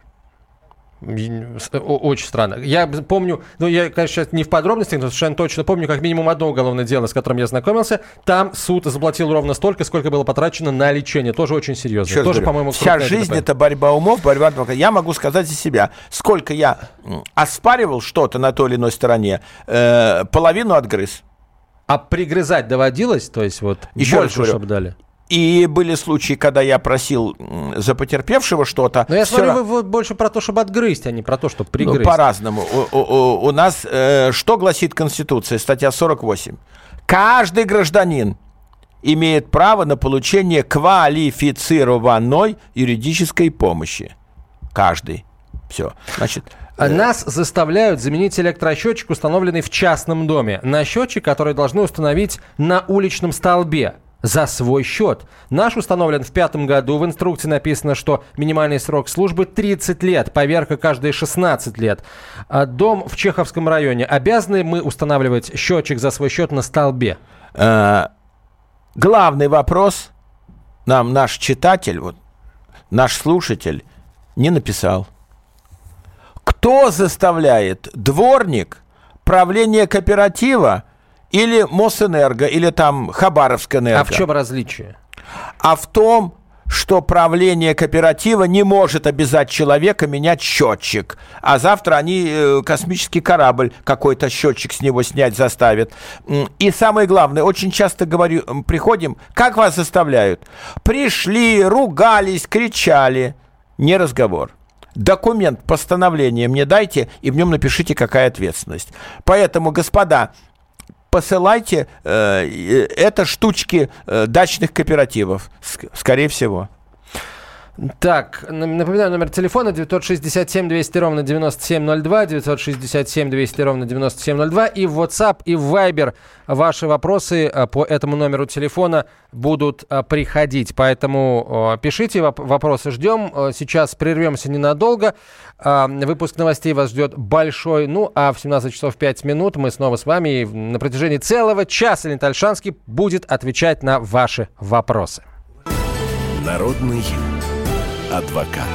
Очень странно. Я помню, я, конечно, сейчас не в подробностях, но совершенно точно помню, как минимум одно уголовное дело, с которым я знакомился. Там суд заплатил ровно столько, сколько было потрачено на лечение. Тоже очень серьезно. Тоже, по-моему, вся жизнь это борьба умов, борьба адвокатов. Я могу сказать за себя, сколько я оспаривал что-то на той или иной стороне, половину отгрыз. А пригрызать доводилось? То есть еще больше, чтобы дали? И были случаи, когда я просил за потерпевшего что-то. Но я смотрю, вы больше про то, чтобы отгрызть, а не про то, чтобы пригрызть. По-разному. У нас, что гласит Конституция, статья 48? Каждый гражданин имеет право на получение квалифицированной юридической помощи. Каждый. Все. Значит... Нас заставляют заменить электросчетчик, установленный в частном доме, на счетчик, который должны установить на уличном столбе. За свой счет. Наш установлен в 2005 году. В инструкции написано, что минимальный срок службы 30 лет. Поверка каждые 16 лет. Дом в Чеховском районе. Обязаны мы устанавливать счетчик за свой счет на столбе? Главный вопрос нам наш читатель, наш слушатель не написал. Кто заставляет? Дворник? Правление кооператива? Или Мосэнерго, или там Хабаровская энерго. А в чем различие? А в том, что правление кооператива не может обязать человека менять счетчик, а завтра они космический корабль какой-то счетчик с него снять заставят. И самое главное, очень часто приходим, как вас заставляют? Пришли, ругались, кричали. Не разговор. Документ, постановление мне дайте, и в нем напишите, какая ответственность. Поэтому, господа, посылайте это штучки дачных кооперативов, скорее всего. Так, напоминаю, номер телефона 967-200-97-02, 967-200-97-02, и в WhatsApp, и в Viber ваши вопросы по этому номеру телефона будут приходить. Поэтому пишите вопросы, ждем. Сейчас прервемся ненадолго. Выпуск новостей вас ждет большой. Ну, а в 17 часов 5 минут мы снова с вами. И на протяжении целого часа Леонид Ольшанский будет отвечать на ваши вопросы. Народный адвокат.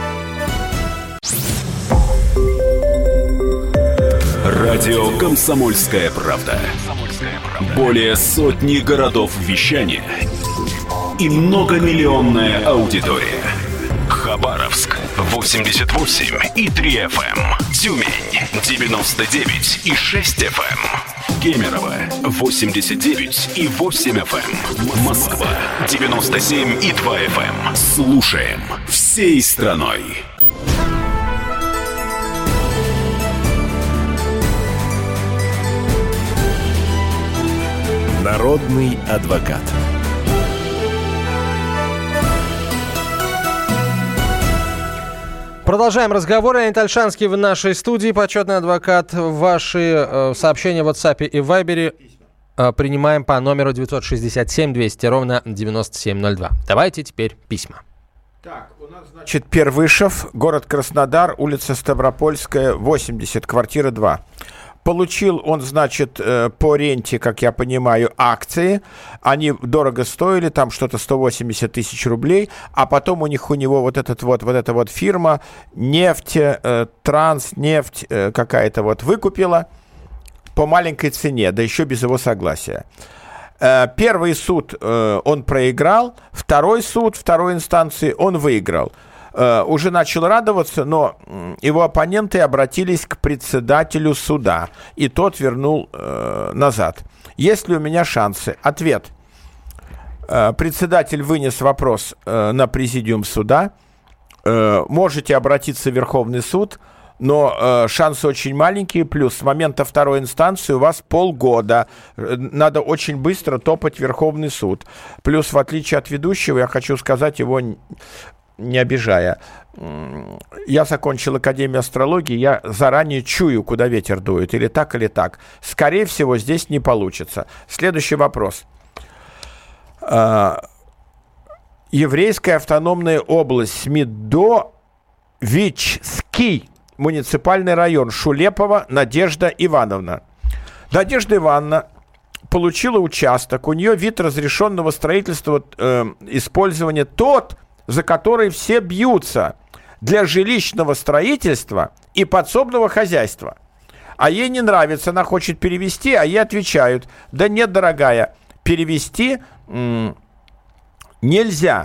Радио «Комсомольская правда». Более сотни городов вещания и многомиллионная аудитория. Хабаровск 88,3 FM. Тюмень 99,6 FM. Кемерово 89,8 FM. Москва 97,2 FM. Слушаем всей страной. Народный адвокат. Продолжаем разговор. Леонид Ольшанский в нашей студии, почетный адвокат. Ваши сообщения в WhatsApp и в Viber принимаем по номеру 967-200-97-02. Давайте теперь письма. Так, у нас, значит, Первышев, город Краснодар, улица Ставропольская, 80, квартира 2. Получил он, значит, по ренте, как я понимаю, акции. Они дорого стоили, там что-то 180 тысяч рублей. А потом у него вот эта вот фирма нефть, Транснефть какая-то вот выкупила по маленькой цене, да еще без его согласия. Первый суд он проиграл, второй суд второй инстанции он выиграл. Уже начал радоваться, но его оппоненты обратились к председателю суда, и тот вернул назад. Есть ли у меня шансы? Ответ. Председатель вынес вопрос на президиум суда. Можете обратиться в Верховный суд, но шансы очень маленькие, плюс с момента второй инстанции у вас полгода. Надо очень быстро топать в Верховный суд. Плюс, в отличие от ведущего, я хочу сказать, его не обижая. Я закончил Академию астрологии, я заранее чую, куда ветер дует, или так, или так. Скорее всего, здесь не получится. Следующий вопрос. Еврейская автономная область Смедовичский, муниципальный район, Шулепова Надежда Ивановна. Надежда Ивановна получила участок, у нее вид разрешенного строительства, использования тот, за который все бьются, для жилищного строительства и подсобного хозяйства. А ей не нравится, она хочет перевести, а ей отвечают: да нет, дорогая, перевести нельзя.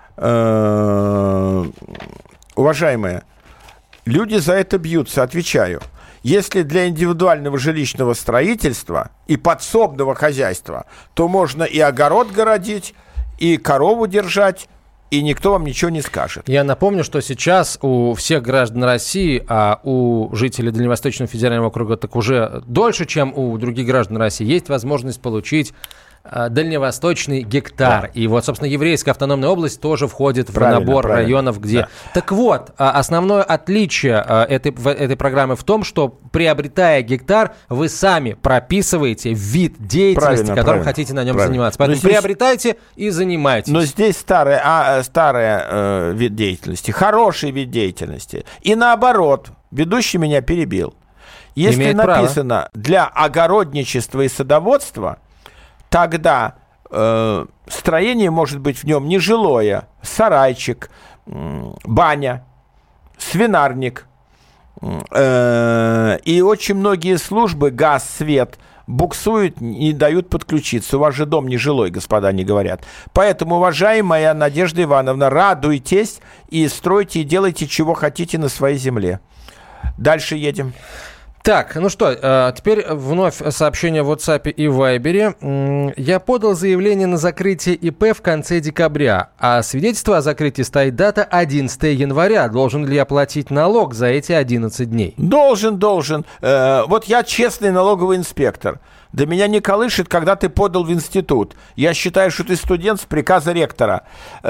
Уважаемые, люди за это бьются, отвечаю. Если для индивидуального жилищного строительства и подсобного хозяйства, то можно и огород городить, и корову держать, и никто вам ничего не скажет. Я напомню, что сейчас у всех граждан России, а у жителей Дальневосточного федерального округа так уже дольше, чем у других граждан России, есть возможность получить дальневосточный гектар. Да. И вот, собственно, еврейская автономная область тоже входит в набор районов, где... Да. Так вот, основное отличие этой программы в том, что, приобретая гектар, вы сами прописываете вид деятельности, которым хотите на нем заниматься. Поэтому здесь... приобретайте и занимайтесь. Но здесь старый вид деятельности, хороший вид деятельности. И наоборот, ведущий меня перебил. Если имеет написано право. Для огородничества и садоводства, тогда строение может быть в нем нежилое, сарайчик, баня, свинарник И очень многие службы, газ, свет, буксуют, не дают подключиться. У вас же дом нежилой, господа, не говорят. Поэтому, уважаемая Надежда Ивановна, радуйтесь и стройте, и делайте, чего хотите на своей земле. Дальше едем. Так, ну что, теперь вновь сообщение в WhatsApp и Viber. Я подал заявление на закрытие ИП в конце декабря, а свидетельство о закрытии стоит дата 11 января. Должен ли я платить налог за эти 11 дней? Должен. Вот я честный налоговый инспектор. Да меня не колышет, когда ты подал в институт. Я считаю, что ты студент с приказа ректора.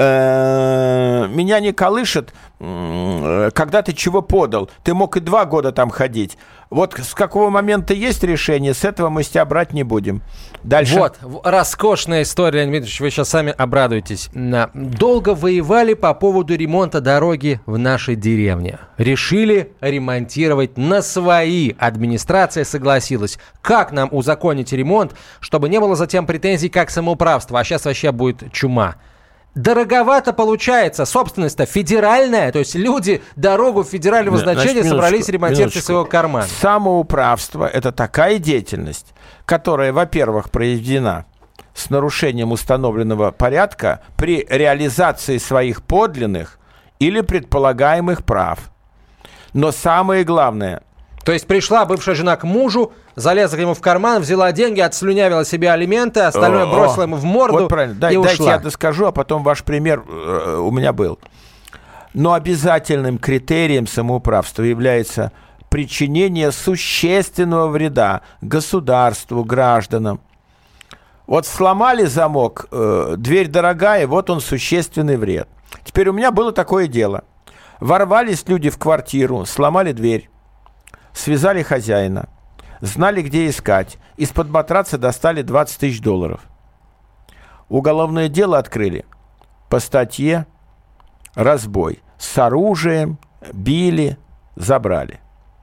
Меня не колышет, когда ты чего подал. Ты мог и 2 года там ходить. Вот с какого момента есть решение, с этого мы с тебя брать не будем. Дальше. Вот, роскошная история, Леонид Дмитриевич, вы сейчас сами обрадуетесь. Долго воевали по поводу ремонта дороги в нашей деревне. Решили ремонтировать на свои. Администрация согласилась. Как нам узаконить ремонт, чтобы не было затем претензий как самоуправство? А сейчас вообще будет чума. Дороговато получается. Собственность-то федеральная. То есть люди дорогу федерального значения собрались ремонтировать из своего кармана. Самоуправство – это такая деятельность, которая, во-первых, произведена с нарушением установленного порядка при реализации своих подлинных или предполагаемых прав. Но самое главное – то есть пришла бывшая жена к мужу, залезла ему в карман, взяла деньги, отслюнявила себе алименты, остальное бросила ему в морду вот правильно. и ушла. Дайте я доскажу, а потом ваш пример у меня был. Но обязательным критерием самоуправства является причинение существенного вреда государству, гражданам. Вот сломали замок, дверь дорогая, вот он существенный вред. Теперь у меня было такое дело. Ворвались люди в квартиру, сломали дверь. Связали хозяина, знали, где искать. Из-под матраца достали $20 тысяч. Уголовное дело открыли по статье «Разбой». С оружием, били, забрали.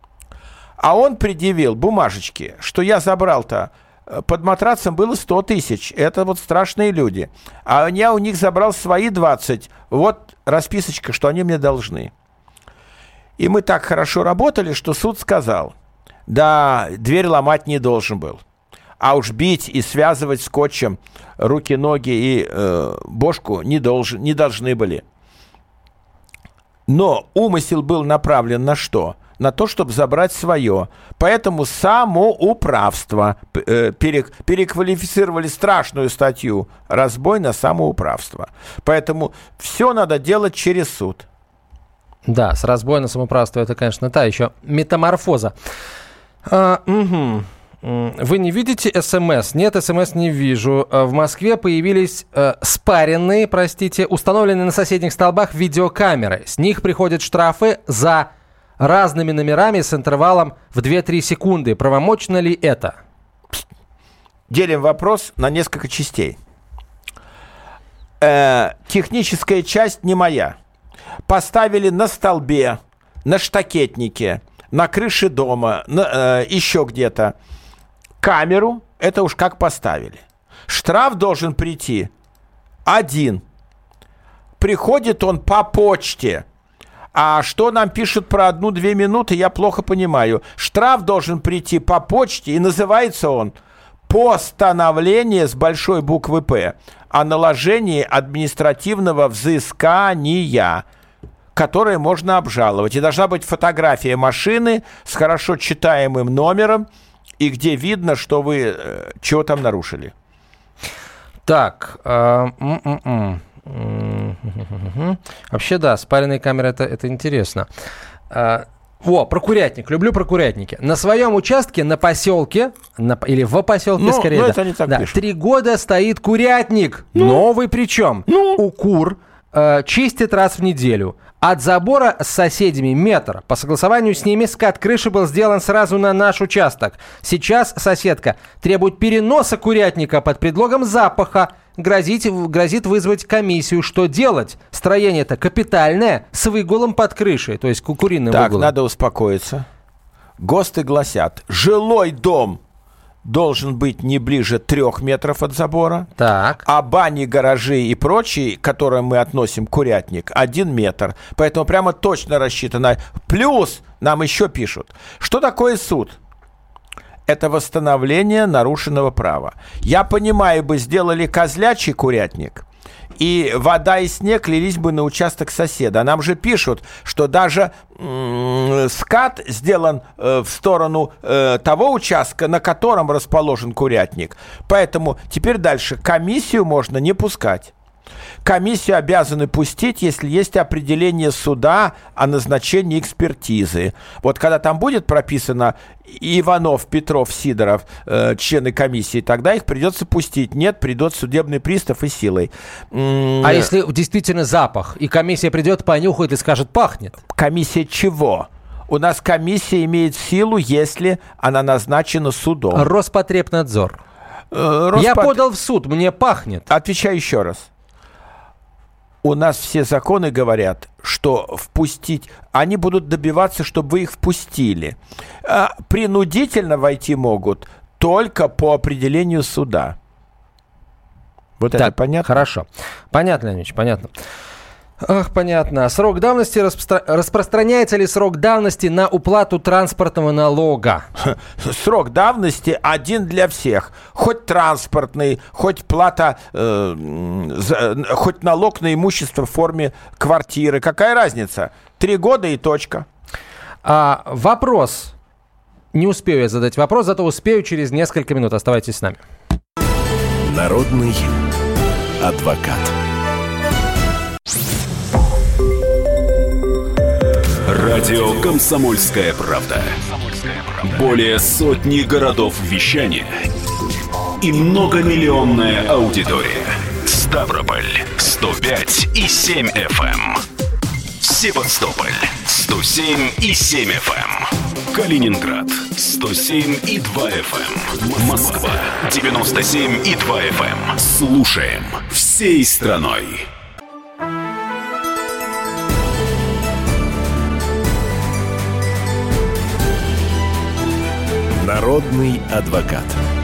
А он предъявил бумажечки, что я забрал-то. Под матрацем было 100 тысяч. Это вот страшные люди. А я у них забрал свои 20. Вот расписочка, что они мне должны. И мы так хорошо работали, что суд сказал, да, дверь ломать не должен был. А уж бить и связывать скотчем руки, ноги и бошку не должны были. Но умысел был направлен на что? На то, чтобы забрать свое. Поэтому самоуправство. Переквалифицировали страшную статью «Разбой» на самоуправство. Поэтому все надо делать через суд. Да, с разбоя на самоуправство это, конечно, та еще метаморфоза. Вы не видите СМС? Нет, СМС не вижу. В Москве появились спаренные, установленные на соседних столбах видеокамеры. С них приходят штрафы за разными номерами с интервалом в 2-3 секунды. Правомочно ли это? Делим вопрос на несколько частей. Техническая часть не моя. Поставили на столбе, на штакетнике, на крыше дома, еще где-то камеру, это уж как поставили. Штраф должен прийти один. Приходит он по почте. А что нам пишут про 1-2 минуты, я плохо понимаю. Штраф должен прийти по почте, и называется он «Постановление» с большой буквы «П» о наложении административного взыскания, которое можно обжаловать. И должна быть фотография машины с хорошо читаемым номером, и где видно, что вы чего там нарушили. Так, вообще, да, спаренные камеры, это интересно. Про курятник. Люблю про курятники. На своем участке, на поселке, или в поселке, скорее, это они так пишут. 3 года стоит курятник. Новый причем. У кур чистят раз в неделю. От забора с соседями метр. По согласованию с ними скат крыши был сделан сразу на наш участок. Сейчас соседка требует переноса курятника под предлогом запаха. Грозит вызвать комиссию. Что делать? Строение-то капитальное, с выгулом под крышей, то есть куриным выгулом. Так, надо успокоиться. ГОСТы гласят, жилой дом должен быть не ближе 3 метров от забора. Так. А бани, гаражи и прочие, к которым мы относим курятник, 1 метр. Поэтому прямо точно рассчитано. Плюс нам еще пишут, что такое суд? Это восстановление нарушенного права. Я понимаю, бы сделали козлячий курятник, и вода и снег лились бы на участок соседа. Нам же пишут, что даже скат сделан в сторону того участка, на котором расположен курятник. Поэтому теперь дальше комиссию можно не пускать. Комиссию обязаны пустить, если есть определение суда о назначении экспертизы. Вот когда там будет прописано Иванов, Петров, Сидоров, члены комиссии, тогда их придется пустить. Нет, придет судебный пристав и силой. А если действительно запах, и комиссия придет, понюхает и скажет, пахнет? Комиссия чего? У нас комиссия имеет силу, если она назначена судом. Роспотребнадзор. Я подал в суд, мне пахнет. Отвечаю еще раз. У нас все законы говорят, что впустить, они будут добиваться, чтобы вы их впустили. Принудительно войти могут только по определению суда. Вот так, это понятно? Хорошо. Понятно, Леонидович, понятно. Ах, понятно. Срок давности, распространяется ли срок давности на уплату транспортного налога? Срок давности один для всех. Хоть транспортный, хоть плата, хоть налог на имущество в форме квартиры. Какая разница? 3 года и точка. Вопрос. Не успею я задать вопрос, зато успею через несколько минут. Оставайтесь с нами. Народный адвокат. Радио «Комсомольская правда». Более сотни городов вещания и многомиллионная аудитория. Ставрополь 105,7 FM. Севастополь 107,7 FM. Калининград 107,2 FM. Москва 97,2 FM. Слушаем всей страной. Народный адвокат.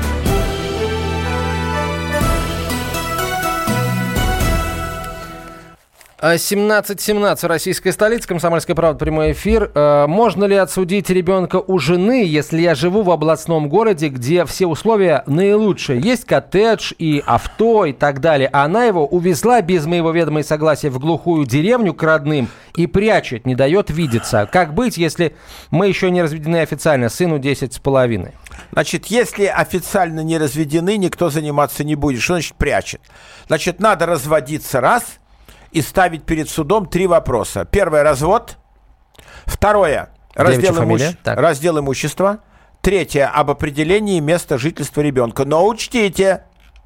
17:17 российская столица, «Комсомольская правда», прямой эфир. Можно ли отсудить ребенка у жены, если я живу в областном городе, где все условия наилучшие? Есть коттедж и авто и так далее. А она его увезла без моего ведома и согласия в глухую деревню к родным и прячет, не дает видеться. Как быть, если мы еще не разведены официально? Сыну 10,5. Значит, если официально не разведены, никто заниматься не будет. Что значит прячет? Значит, надо разводиться раз и ставить перед судом 3 вопроса. Первое – развод. Второе – раздел имущества. Третье – об определении места жительства ребенка. Но учтите,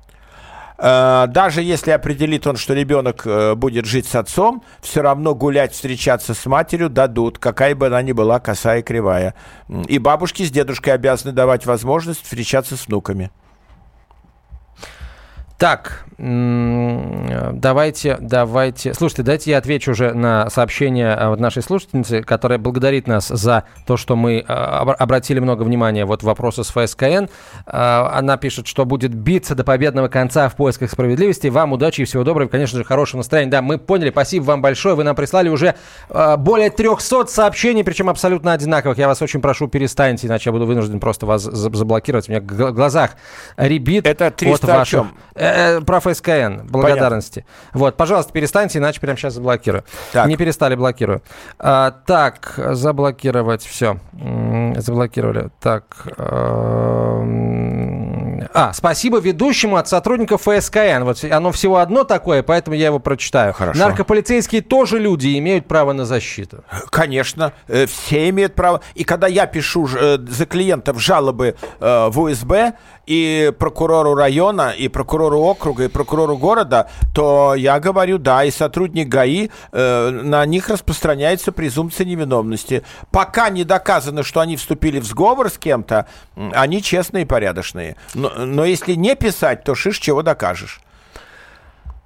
даже если определит он, что ребенок будет жить с отцом, все равно гулять, встречаться с матерью дадут, какая бы она ни была косая и кривая. И бабушки с дедушкой обязаны давать возможность встречаться с внуками. Так, давайте. Слушайте, дайте я отвечу уже на сообщение от нашей слушательницы, которая благодарит нас за то, что мы обратили много внимания вот в вопросы с ФСКН. Она пишет, что будет биться до победного конца в поисках справедливости. Вам удачи и всего доброго, и, конечно же, хорошего настроения. Да, мы поняли, спасибо вам большое. Вы нам прислали уже более 300 сообщений, причем абсолютно одинаковых. Я вас очень прошу, перестаньте, иначе я буду вынужден просто вас заблокировать. У меня в глазах рябит. Это 300 о чем? Про ФСКН, благодарности. Понятно. Вот, пожалуйста, перестаньте, иначе прямо сейчас заблокирую. Так. Не перестали, блокирую. Так, заблокировать, все. Заблокировали. Так. Спасибо ведущему от сотрудников ФСКН. Вот оно всего одно такое, поэтому я его прочитаю. Хорошо. Наркополицейские тоже люди и имеют право на защиту. Конечно, все имеют право. И когда я пишу за клиентов жалобы в УСБ, и прокурору района, и прокурору округа, и прокурору города, то я говорю, да, и сотрудник ГАИ, на них распространяется презумпция невиновности. Пока не доказано, что они вступили в сговор с кем-то, они честные и порядочные. Но если не писать, то шиш чего докажешь.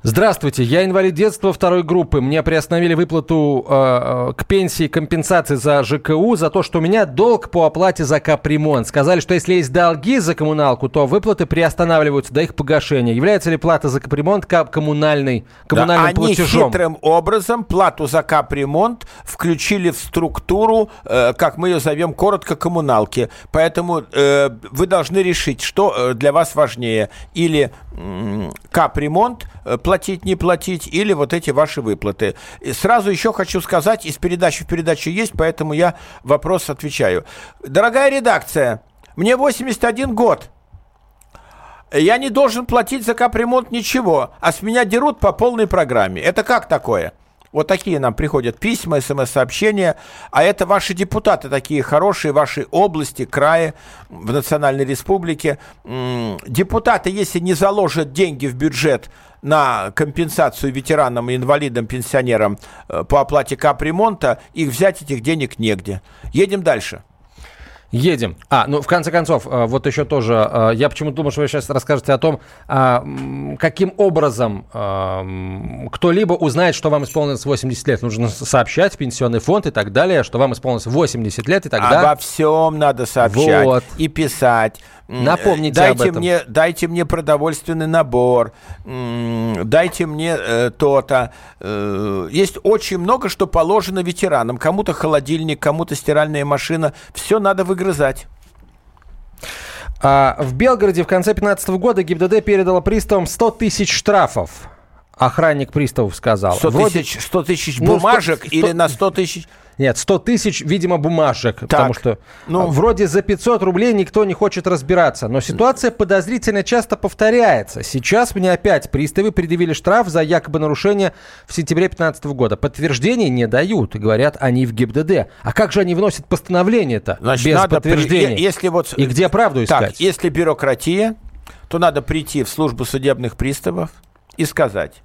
Здравствуйте, я инвалид детства второй группы. Мне приостановили выплату к пенсии компенсации за ЖКУ за то, что у меня долг по оплате за капремонт. Сказали, что если есть долги за коммуналку, то выплаты приостанавливаются до их погашения. Является ли плата за капремонт коммунальным платежом? Они хитрым образом плату за капремонт включили в структуру, как мы ее зовем коротко, коммуналки. Поэтому вы должны решить, что для вас важнее. Или капремонт, платить, не платить, или вот эти ваши выплаты. И сразу еще хочу сказать, из передачи в передачу есть, поэтому я вопрос отвечаю. Дорогая редакция, мне 81 год. Я не должен платить за капремонт ничего, а с меня дерут по полной программе. Это как такое? Вот такие нам приходят письма, смс-сообщения, а это ваши депутаты такие хорошие, вашей области, крае, в Национальной Республике. Депутаты, если не заложат деньги в бюджет на компенсацию ветеранам, инвалидам, пенсионерам по оплате капремонта, их взять этих денег негде. Едем дальше. Едем. В конце концов, вот еще тоже, я почему-то думал, что вы сейчас расскажете о том, каким образом кто-либо узнает, что вам исполнилось 80 лет. Нужно сообщать в пенсионный фонд и так далее, что вам исполнилось 80 лет, и тогда... Обо всем надо сообщать и писать. Напомните об этом. Дайте мне продовольственный набор, дайте мне то-то. Есть очень много, что положено ветеранам. Кому-то холодильник, кому-то стиральная машина. Все надо выгрызать. В Белгороде в конце 2015 года ГИБДД передала приставам 100 тысяч штрафов. Охранник приставов сказал. 100 тысяч бумажек или на 100 тысяч... Нет, 100 тысяч, видимо, бумажек, потому что вроде за 500 рублей никто не хочет разбираться. Но ситуация подозрительно часто повторяется. Сейчас мне опять приставы предъявили штраф за якобы нарушение в сентябре 2015 года. Подтверждений не дают, говорят они в ГИБДД. А как же они вносят постановление-то без подтверждения? И где правду искать? Так, если бюрократия, то надо прийти в службу судебных приставов и сказать: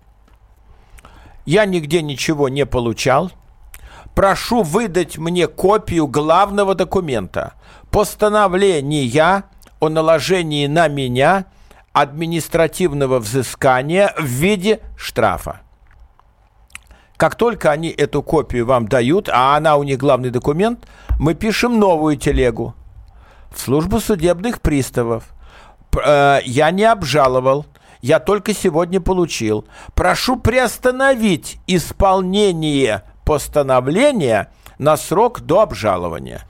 я нигде ничего не получал, прошу выдать мне копию главного документа – постановления о наложении на меня административного взыскания в виде штрафа. Как только они эту копию вам дают, а она у них главный документ, мы пишем новую телегу в службу судебных приставов. Я не обжаловал. Я только сегодня получил. Прошу приостановить исполнение постановления на срок до обжалования.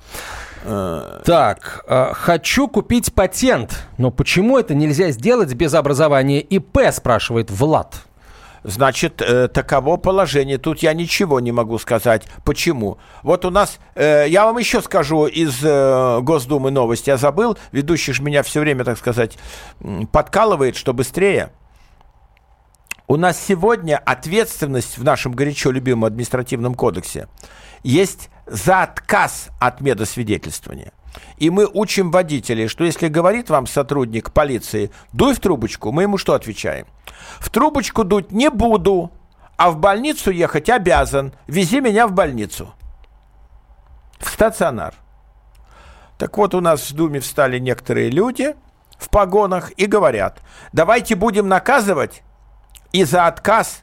Так, хочу купить патент, но почему это нельзя сделать без образования ИП, спрашивает Влад. Значит, таково положение. Тут я ничего не могу сказать. Почему? Вот у нас, я вам еще скажу из Госдумы новости. Я забыл, ведущий ж меня все время, так сказать, подкалывает, что быстрее. У нас сегодня ответственность в нашем горячо любимом административном кодексе есть за отказ от медосвидетельствования. И мы учим водителей, что если говорит вам сотрудник полиции: дуй в трубочку, мы ему что отвечаем? В трубочку дуть не буду, а в больницу ехать обязан. Вези меня в больницу. В стационар. Так вот, у нас в Думе встали некоторые люди в погонах и говорят: давайте будем наказывать и за отказ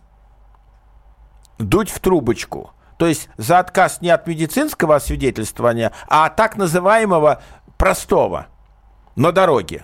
дуть в трубочку. То есть за отказ не от медицинского освидетельствования, а от так называемого простого на дороге.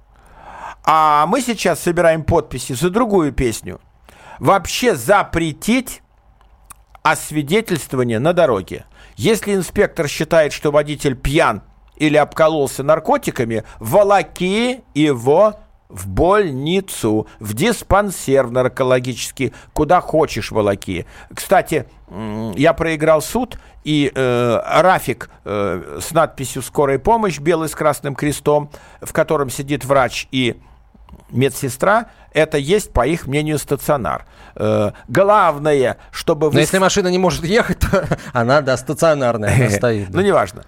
А мы сейчас собираем подписи за другую песню. Вообще запретить освидетельствование на дороге. Если инспектор считает, что водитель пьян или обкололся наркотиками, волоки его в больницу, в диспансер наркологический, куда хочешь волоки. Кстати, я проиграл суд, и Рафик с надписью «Скорая помощь», белый с красным крестом, в котором сидит врач и медсестра, это есть, по их мнению, стационар. Главное, чтобы вы... Но если машина не может ехать, то она, да, стационарная, она стоит. Ну, неважно.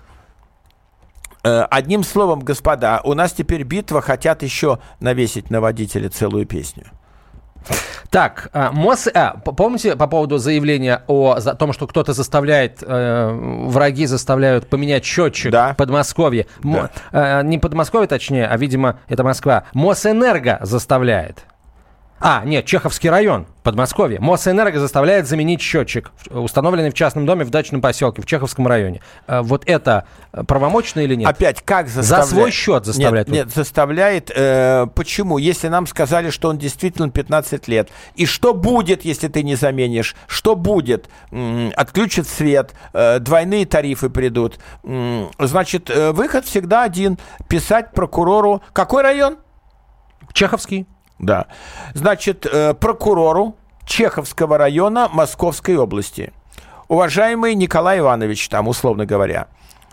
Одним словом, господа, у нас теперь битва, хотят еще навесить на водителя целую песню. Так, помните по поводу заявления о том, что кто-то заставляет, враги заставляют поменять счетчик, да. Подмосковье? Да. Не Подмосковье, точнее, а, видимо, это Москва. Мосэнерго заставляет. Нет, Чеховский район, Подмосковье. Мосэнерго заставляет заменить счетчик, установленный в частном доме в дачном поселке в Чеховском районе. Вот это правомочно или нет? Опять, как заставляет? За свой счет заставляет? Нет, заставляет. Почему? Если нам сказали, что он действительно 15 лет. И что будет, если ты не заменишь? Что будет? Отключат свет, двойные тарифы придут. Значит, выход всегда один. Писать прокурору. Какой район? Чеховский. Да. Значит, прокурору Чеховского района Московской области. Уважаемый Николай Иванович, там, условно говоря,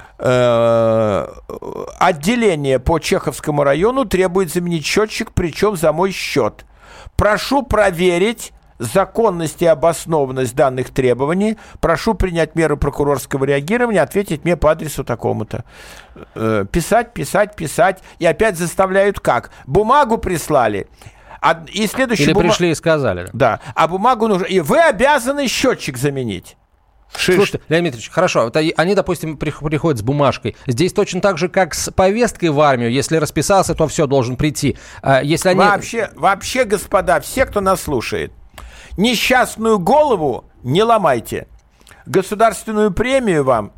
отделение по Чеховскому району требует заменить счетчик, причем за мой счет. Прошу проверить законность и обоснованность данных требований. Прошу принять меры прокурорского реагирования, ответить мне по адресу такому-то. Писать. И опять заставляют как? Бумагу прислали. И Или пришли и сказали. Да. А бумагу нужно... И вы обязаны счетчик заменить. Слушайте, Леонид Ильич, хорошо, вот они, допустим, приходят с бумажкой. Здесь точно так же, как с повесткой в армию. Если расписался, то все, должен прийти. Если они... Вообще, господа, все, кто нас слушает, несчастную голову не ломайте. Государственную премию вам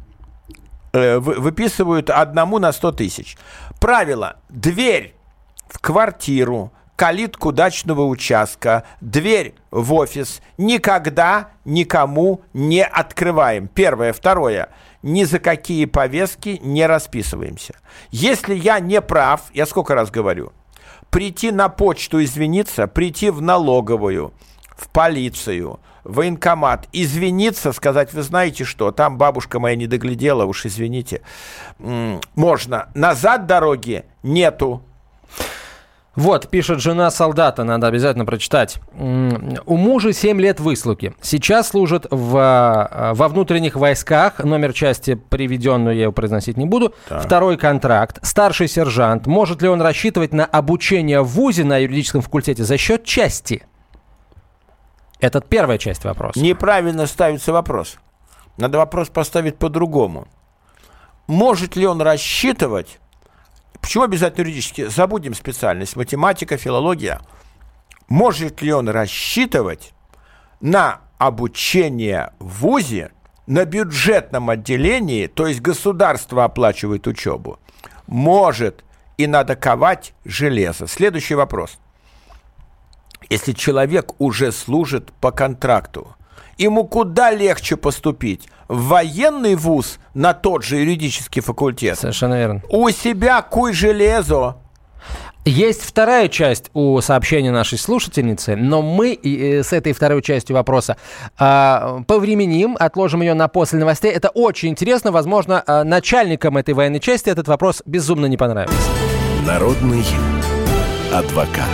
выписывают 1 на 100 тысяч. Правило. Дверь в квартиру, калитку дачного участка, дверь в офис никогда никому не открываем. Первое. Второе. Ни за какие повестки не расписываемся. Если я не прав, я сколько раз говорю, прийти на почту извиниться, прийти в налоговую, в полицию, в военкомат, извиниться, сказать, вы знаете что, там бабушка моя не доглядела, уж извините. Можно. Назад дороги нету. Вот, пишет жена солдата, надо обязательно прочитать. У мужа 7 лет выслуги. Сейчас служит во внутренних войсках. Номер части приведенную, я его произносить не буду. Так. 2-й контракт. Старший сержант. Может ли он рассчитывать на обучение в ВУЗе на юридическом факультете за счет части? Это первая часть вопроса. Неправильно ставится вопрос. Надо вопрос поставить по-другому. Может ли он рассчитывать... Почему обязательно юридически? Забудем специальность. Математика, филология. Может ли он рассчитывать на обучение в ВУЗе на бюджетном отделении, то есть государство оплачивает учебу? Может. И надо ковать железо. Следующий вопрос. Если человек уже служит по контракту, ему куда легче поступить? В военный вуз на тот же юридический факультет? Совершенно верно. У себя куй железо. Есть вторая часть у сообщения нашей слушательницы, но мы с этой второй частью вопроса повременим, отложим ее на после новостей. Это очень интересно. Возможно, начальникам этой военной части этот вопрос безумно не понравится. Народный адвокат.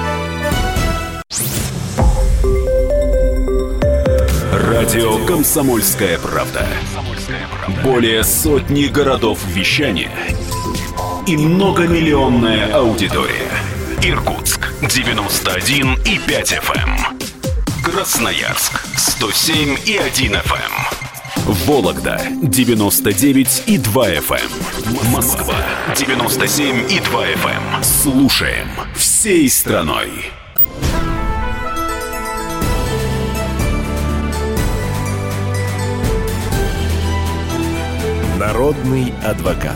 Радио «Комсомольская правда». Более сотни городов вещания и многомиллионная аудитория. Иркутск 91,5 FM. Красноярск 107,1 FM. Вологда 99,2 FM. Москва 97,2 FM. Слушаем всей страной. Народный адвокат.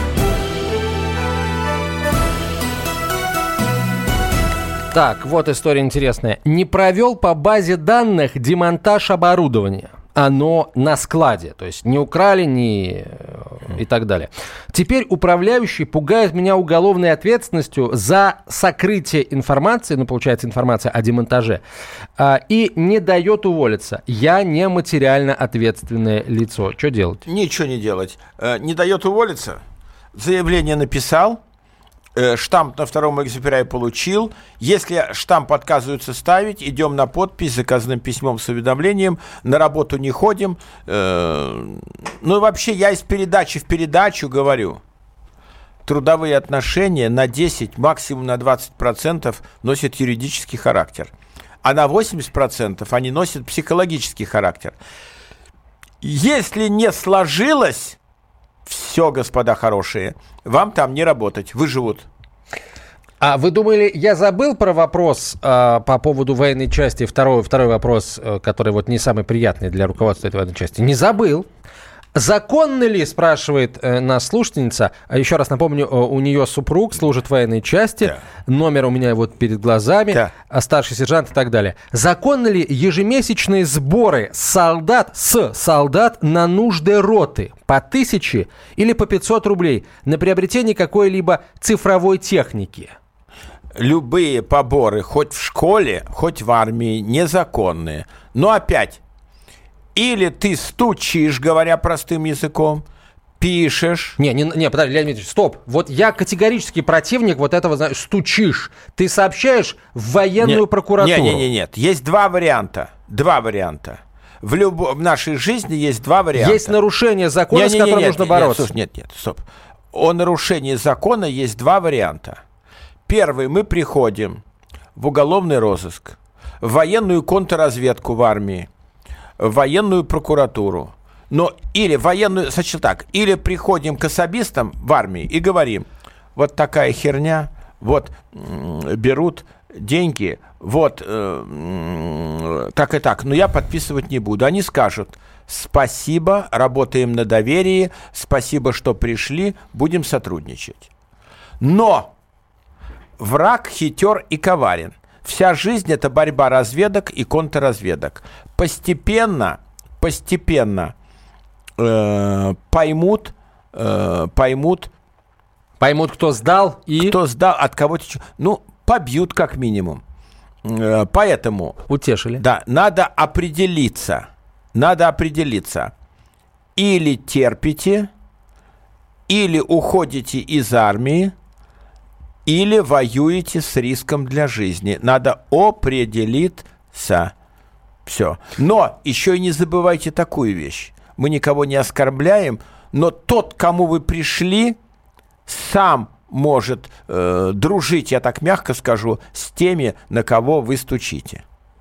Так, вот история интересная. Не провел по базе данных демонтаж оборудования. Оно на складе. То есть не украли, не... и так далее. Теперь управляющий пугает меня уголовной ответственностью за сокрытие информации, ну, получается, информация о демонтаже, и не дает уволиться. Я не материально ответственное лицо. Что делать? Ничего не делать. Не дает уволиться. Заявление написал. Штамп на 2-м экземпляре получил. Если штамп отказываются ставить, идем на подпись заказным письмом с уведомлением. На работу не ходим. Ну и вообще я из передачи в передачу говорю. Трудовые отношения на 10, максимум на 20% носят юридический характер. А на 80% они носят психологический характер. Если не сложилось... Все, господа хорошие, вам там не работать, выживут. А вы думали, я забыл про вопрос по поводу военной части? Второй вопрос, который вот не самый приятный для руководства этой военной части. Не забыл. Законно ли, спрашивает нас слушательница, еще раз напомню, у нее супруг служит в военной части, да. Номер у меня вот перед глазами, да. Старший сержант и так далее. Законно ли ежемесячные сборы солдат на нужды роты по 1000 или по 500 рублей на приобретение какой-либо цифровой техники? Любые поборы, хоть в школе, хоть в армии, незаконные. Но опять... Или ты стучишь, говоря простым языком, пишешь. Не, подожди, Леонид Ильич, стоп. Вот я категорически противник вот этого, стучишь. Ты сообщаешь в военную прокуратуру. Нет. Есть два варианта. В нашей жизни есть два варианта. Есть нарушение закона, с которым нужно бороться. Нет, стоп. О нарушении закона есть два варианта. Первый, мы приходим в уголовный розыск, в военную контрразведку в армии, в военную прокуратуру, или приходим к особистам в армии и говорим, вот такая херня, вот берут деньги, вот так и так, но я подписывать не буду. Они скажут, спасибо, работаем на доверии, спасибо, что пришли, будем сотрудничать. Но враг хитер и коварен. Вся жизнь – это борьба разведок и контрразведок. Постепенно поймут, кто сдал и... Кто сдал, от кого-то... побьют как минимум. Поэтому... Утешили. Да, надо определиться. Или терпите, или уходите из армии, или воюете с риском для жизни. Надо определиться. Все. Но еще и не забывайте такую вещь. Мы никого не оскорбляем, но тот, к кому вы пришли, сам может дружить, я так мягко скажу, с теми, на кого вы стучите.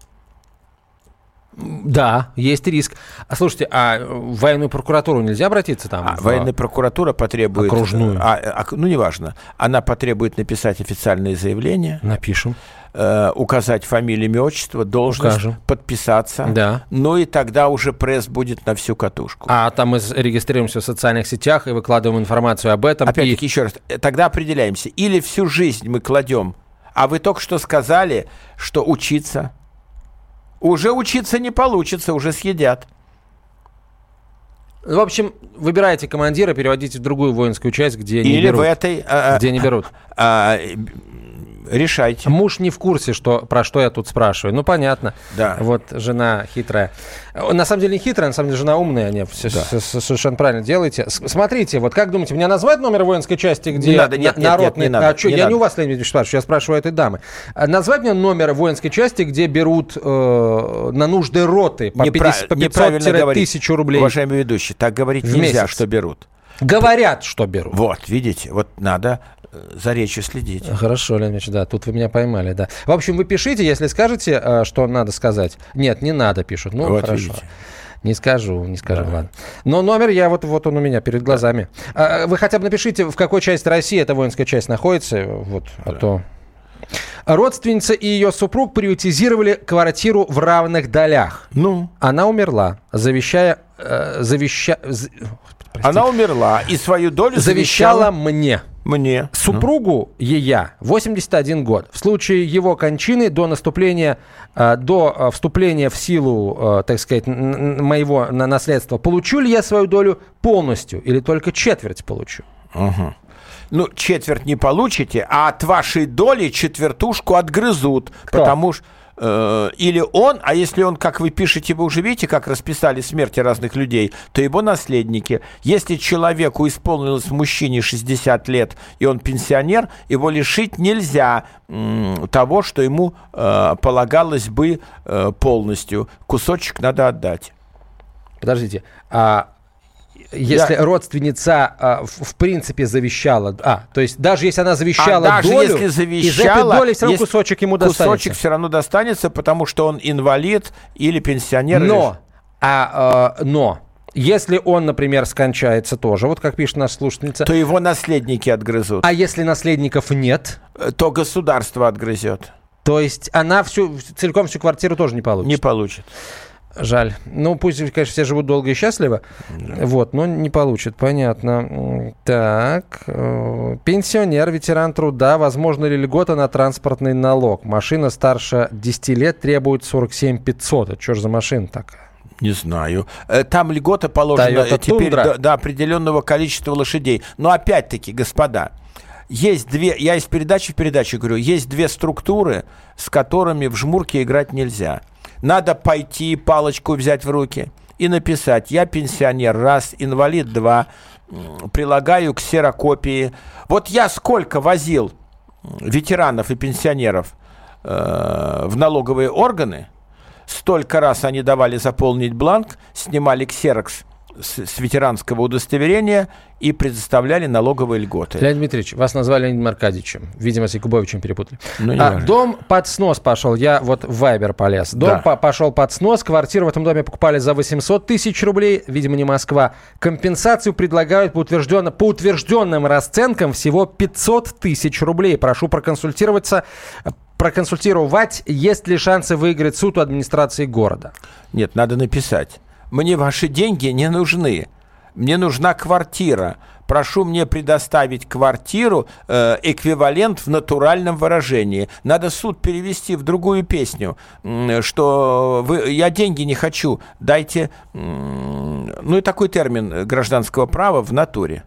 Да, есть риск. Слушайте, а в военную прокуратуру нельзя обратиться там? Военная прокуратура потребует... Окружную. Неважно. Она потребует написать официальное заявление. Напишем. Указать фамилию, имя, отчество, должность, подписаться. Да. И тогда уже пресс будет на всю катушку. А там мы регистрируемся в социальных сетях и выкладываем информацию об этом. Опять-таки, еще раз, тогда определяемся. Или всю жизнь мы кладем. А вы только что сказали, что учиться... Уже учиться не получится, уже съедят. В общем, выбирайте командира, переводите в другую воинскую часть, где не берут. Или в этой... Где не берут. Решайте. Муж не в курсе, про что я тут спрашиваю. Понятно. Да. Вот жена хитрая. На самом деле не хитрая, на самом деле жена умная. Не, совершенно правильно делаете. Смотрите, вот как думаете, мне назвать номер воинской части, где... Не надо, нет, народный... не надо. Я не у вас, Леонид Ильич, спрашиваю, я спрашиваю этой дамы. Назвать мне номер воинской части, где берут на нужды роты по 500-1000 рублей. Уважаемый ведущий, так говорить нельзя, месяц. Что берут. Говорят, что берут. Вот, видите, вот надо... за речью следить. Хорошо, Леонид Ильич, да, тут вы меня поймали, да. В общем, вы пишите, если скажете, что надо сказать. Нет, не надо, пишут. Вот хорошо. Видите. Не скажу, да. Ладно. Но номер вот он у меня перед глазами. Да. Вы хотя бы напишите, в какой части России эта воинская часть находится, а то... Родственница и ее супруг приватизировали квартиру в равных долях. Она умерла, Она умерла и свою долю завещала мне. Мне. Супругу ее 81 год. В случае его кончины до вступления в силу, так сказать, моего наследства, получу ли я свою долю полностью или только четверть получу? Четверть не получите, а от вашей доли четвертушку отгрызут. Кто? Потому что... Или он, а если он, как вы пишете, вы уже видите, как расписали смерти разных людей, то его наследники. Если человеку исполнилось мужчине 60 лет, и он пенсионер, его лишить нельзя того, что ему полагалось бы полностью. Кусочек надо отдать. Подождите, если родственница в принципе завещала, то есть даже если она завещала долю, если завещала, из этой доли все равно кусочек ему достанется. Кусочек все равно достанется, потому что он инвалид или пенсионер. Но если он, например, скончается тоже, вот как пишет наша слушательница, то его наследники отгрызут. А если наследников нет, то государство отгрызет. То есть она целиком всю квартиру тоже не получит? Не получит. Жаль. Ну, пусть, конечно, все живут долго и счастливо, вот, но не получит, понятно. Так, пенсионер, ветеран труда, возможно ли льгота на транспортный налог? Машина старше 10 лет требует 47 500. Это что же за машина такая? Не знаю. Там льгота положена теперь до определенного количества лошадей. Но опять-таки, господа, есть две, я из передачи в передачу говорю, есть две структуры, с которыми в жмурке играть нельзя. Надо пойти, палочку взять в руки и написать: я пенсионер, раз, инвалид, два, прилагаю ксерокопии. Вот я сколько возил ветеранов и пенсионеров в налоговые органы, столько раз они давали заполнить бланк, снимали ксерокс с ветеранского удостоверения и предоставляли налоговые льготы. Леонид Дмитриевич, вас назвали Леонидом Аркадьевичем. Видимо, с Якубовичем перепутали. Ну, дом под снос пошел. Я вот в Вайбер полез. Дом пошел под снос. Квартиру в этом доме покупали за 800 тысяч рублей. Видимо, не Москва. Компенсацию предлагают по утвержденным расценкам всего 500 тысяч рублей. Прошу проконсультировать, есть ли шансы выиграть суд у администрации города. Нет, надо написать: мне ваши деньги не нужны. Мне нужна квартира. Прошу мне предоставить квартиру, эквивалент в натуральном выражении. Надо суд перевести в другую песню, что я деньги не хочу. Дайте, и такой термин гражданского права в натуре.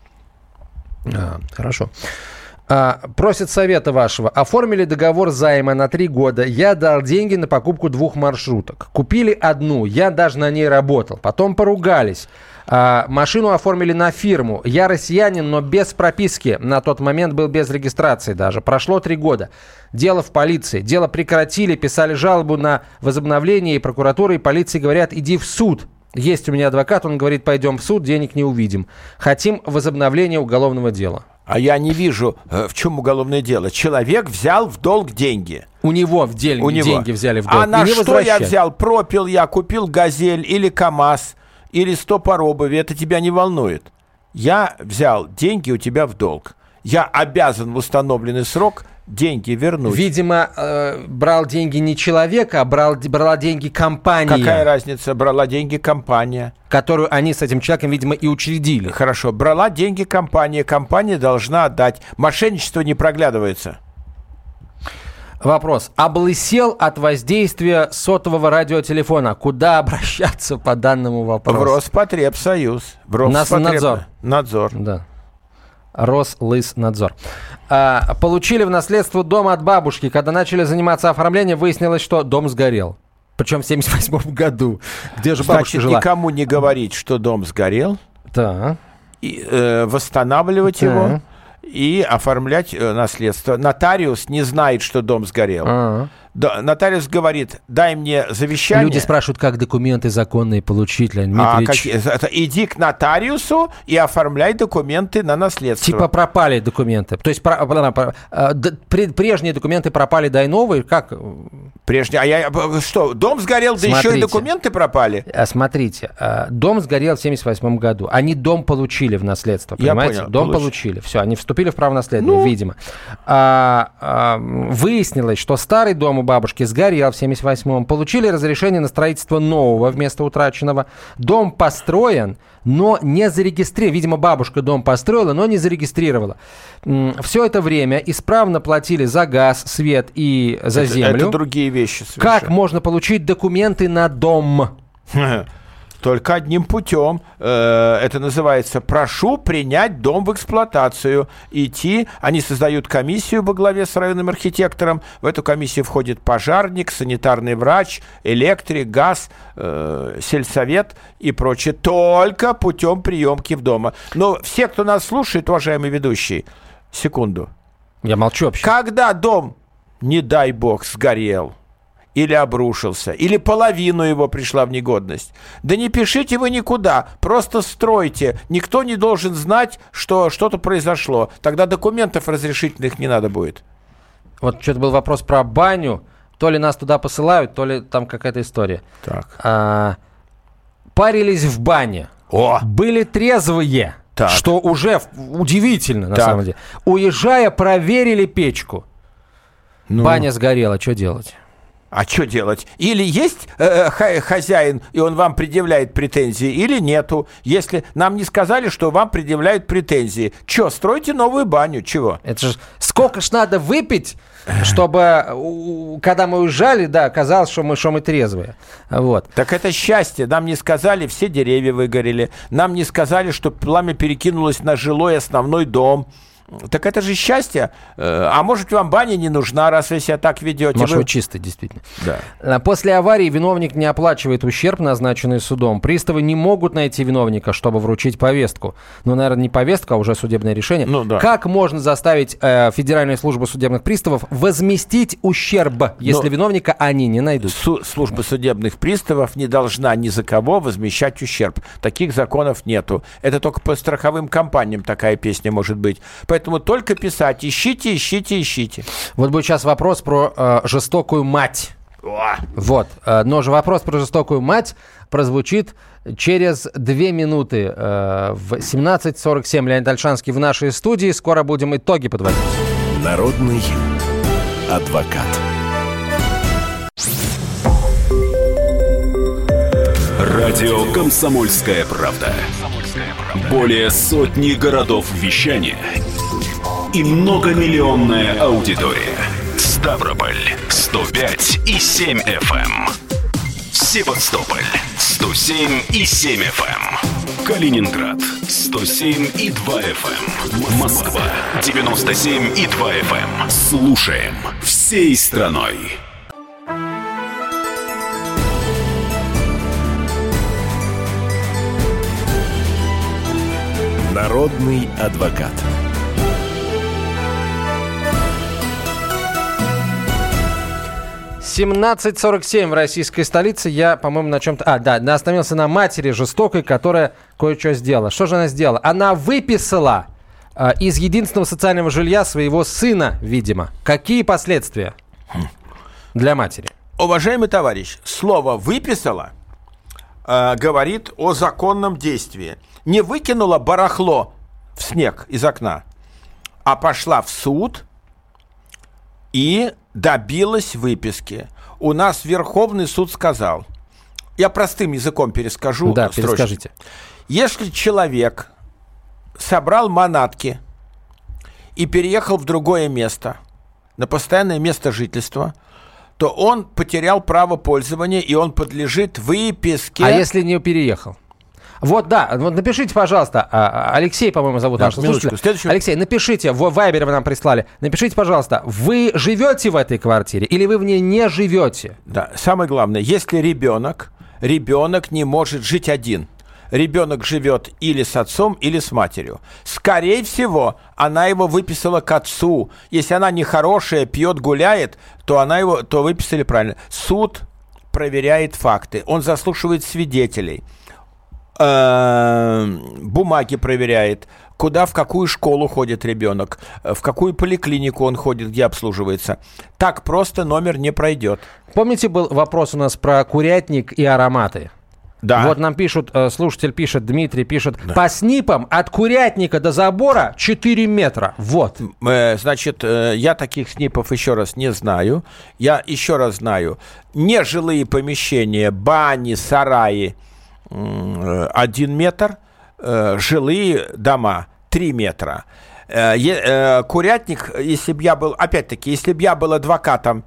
Хорошо. Просят совета вашего. Оформили договор займа на 3 года. Я дал деньги на покупку 2 маршруток. Купили одну. Я даже на ней работал. Потом поругались. Машину оформили на фирму. Я россиянин, но без прописки. На тот момент был без регистрации даже. Прошло 3 года. Дело в полиции. Дело прекратили. Писали жалобу на возобновление. И прокуратура, и полиция говорят: иди в суд. Есть у меня адвокат. Он говорит: пойдем в суд, денег не увидим. Хотим возобновления уголовного дела. А я не вижу, в чем уголовное дело. Человек взял в долг деньги. У него деньги взяли в долг. А на что я взял? Пропил я, купил «Газель» или «КамАЗ», или 100 пар обуви. Это тебя не волнует. Я взял деньги у тебя в долг. Я обязан в установленный срок деньги вернуть. Видимо, брал деньги не человек, а брала деньги компания. Какая разница? Брала деньги компания. Которую они с этим человеком, видимо, и учредили. Хорошо. Брала деньги компания. Компания должна отдать. Мошенничество не проглядывается. Вопрос. Облысел от воздействия сотового радиотелефона. Куда обращаться по данному вопросу? В Роспотребсоюз. Надзор. Надзор. Да. Рослыснадзор. Получили в наследство дом от бабушки. Когда начали заниматься оформлением, выяснилось, что дом сгорел. Причем в 1978 году. Где же бабушка жила? Значит, никому не говорить, что дом сгорел. Да. И, восстанавливать его и оформлять наследство. Нотариус не знает, что дом сгорел. Нотариус говорит: дай мне завещание. Люди спрашивают, как документы законные получить, Леонид Дмитриевич. Иди к нотариусу и оформляй документы на наследство. Типа пропали документы. То есть прежние документы пропали, дай новые? Как? Прежние. Что, дом сгорел, да еще и документы пропали? Смотрите, дом сгорел в 1978 году. Они дом получили в наследство, понимаете? Понял, дом получили. Все, они вступили в право наследования, видимо. Выяснилось, что старый дом у бабушки сгорел в 1978-м. Получили разрешение на строительство нового вместо утраченного. Дом построен, но не зарегистрирован. Видимо, бабушка дом построила, но не зарегистрировала. Все это время исправно платили за газ, свет и за землю. Это другие вещи совершенно. Как можно получить документы на дом? Только одним путем. Это называется: прошу принять дом в эксплуатацию. Идти. Они создают комиссию во главе с районным архитектором. В эту комиссию входит пожарник, санитарный врач, электрик, газ, сельсовет и прочее. Только путем приемки в дома. Но все, кто нас слушает, уважаемые ведущие, секунду. Я молчу вообще. Когда дом, не дай бог, сгорел, или обрушился, или половину его пришла в негодность, да не пишите вы никуда, просто стройте. Никто не должен знать, что что-то произошло. Тогда документов разрешительных не надо будет. Вот что-то был вопрос про баню. То ли нас туда посылают, то ли там какая-то история. Так. Парились в бане. О! Были трезвые. Так. Что уже удивительно, на самом деле. Уезжая, проверили печку. Баня сгорела, что делать? А что делать? Или есть хозяин, и он вам предъявляет претензии, или нету. Если нам не сказали, что вам предъявляют претензии. Что, стройте новую баню, чего? Это же сколько ж надо выпить, чтобы, когда мы уезжали, да, казалось, что мы трезвые. Вот. Так это счастье. Нам не сказали, все деревья выгорели. Нам не сказали, что пламя перекинулось на жилой основной дом. Так это же счастье. А может, вам баня не нужна, раз вы себя так ведете? Может, вы чистый, действительно. Да. После аварии виновник не оплачивает ущерб, назначенный судом. Приставы не могут найти виновника, чтобы вручить повестку. Ну, наверное, не повестка, а уже судебное решение. Как можно заставить Федеральную службу судебных приставов возместить ущерб, если виновника они не найдут? Служба судебных приставов не должна ни за кого возмещать ущерб. Таких законов нету. Это только по страховым компаниям такая песня может быть. Поэтому только писать. Ищите, ищите, ищите. Вот будет сейчас вопрос про жестокую мать. Вот. Но же вопрос про жестокую мать прозвучит через 2 минуты в 17:47. Леонид Ольшанский в нашей студии. Скоро будем итоги подводить. Народный адвокат. Радио «Комсомольская правда». Более сотни городов вещания и многомиллионная аудитория. Ставрополь 105,7 FM. Севастополь 107,7 FM. Калининград 107,2 FM. Москва 97,2 FM. Слушаем всей страной. Народный адвокат. — 17:47 в российской столице. Я, по-моему, на чем-то... остановился на матери жестокой, которая кое-что сделала. Что же она сделала? Она выписала из единственного социального жилья своего сына, видимо. Какие последствия для матери? Уважаемый товарищ, слово «выписала» говорит о законном действии. Не выкинула барахло в снег из окна, а пошла в суд и добилась выписки. У нас Верховный суд сказал, я простым языком перескажу. Да, перескажите. Если человек собрал манатки и переехал в другое место, на постоянное место жительства, то он потерял право пользования, и он подлежит выписке. А если не переехал? Вот, да, вот напишите, пожалуйста, Алексей, по-моему, зовут нашего слушателя. Алексей, напишите, в Вайбере вы нам прислали, напишите, пожалуйста, вы живете в этой квартире или вы в ней не живете? Да, самое главное, если ребенок не может жить один. Ребенок живет или с отцом, или с матерью. Скорее всего, она его выписала к отцу. Если она нехорошая, пьет, гуляет, то выписали правильно. Суд проверяет факты, он заслушивает свидетелей. Бумаги проверяет, в какую школу ходит ребенок, в какую поликлинику он ходит, где обслуживается. Так просто номер не пройдет. Помните, был вопрос у нас про курятник и ароматы? Да. Вот нам пишут, слушатель пишет, Дмитрий пишет, да. По СНИПам от курятника до забора 4 метра. Вот. Значит, я таких СНИПов еще раз не знаю. Я еще раз знаю, нежилые помещения, бани, сараи 1 метр, жилые дома 3 метра. Курятник, если бы я был адвокатом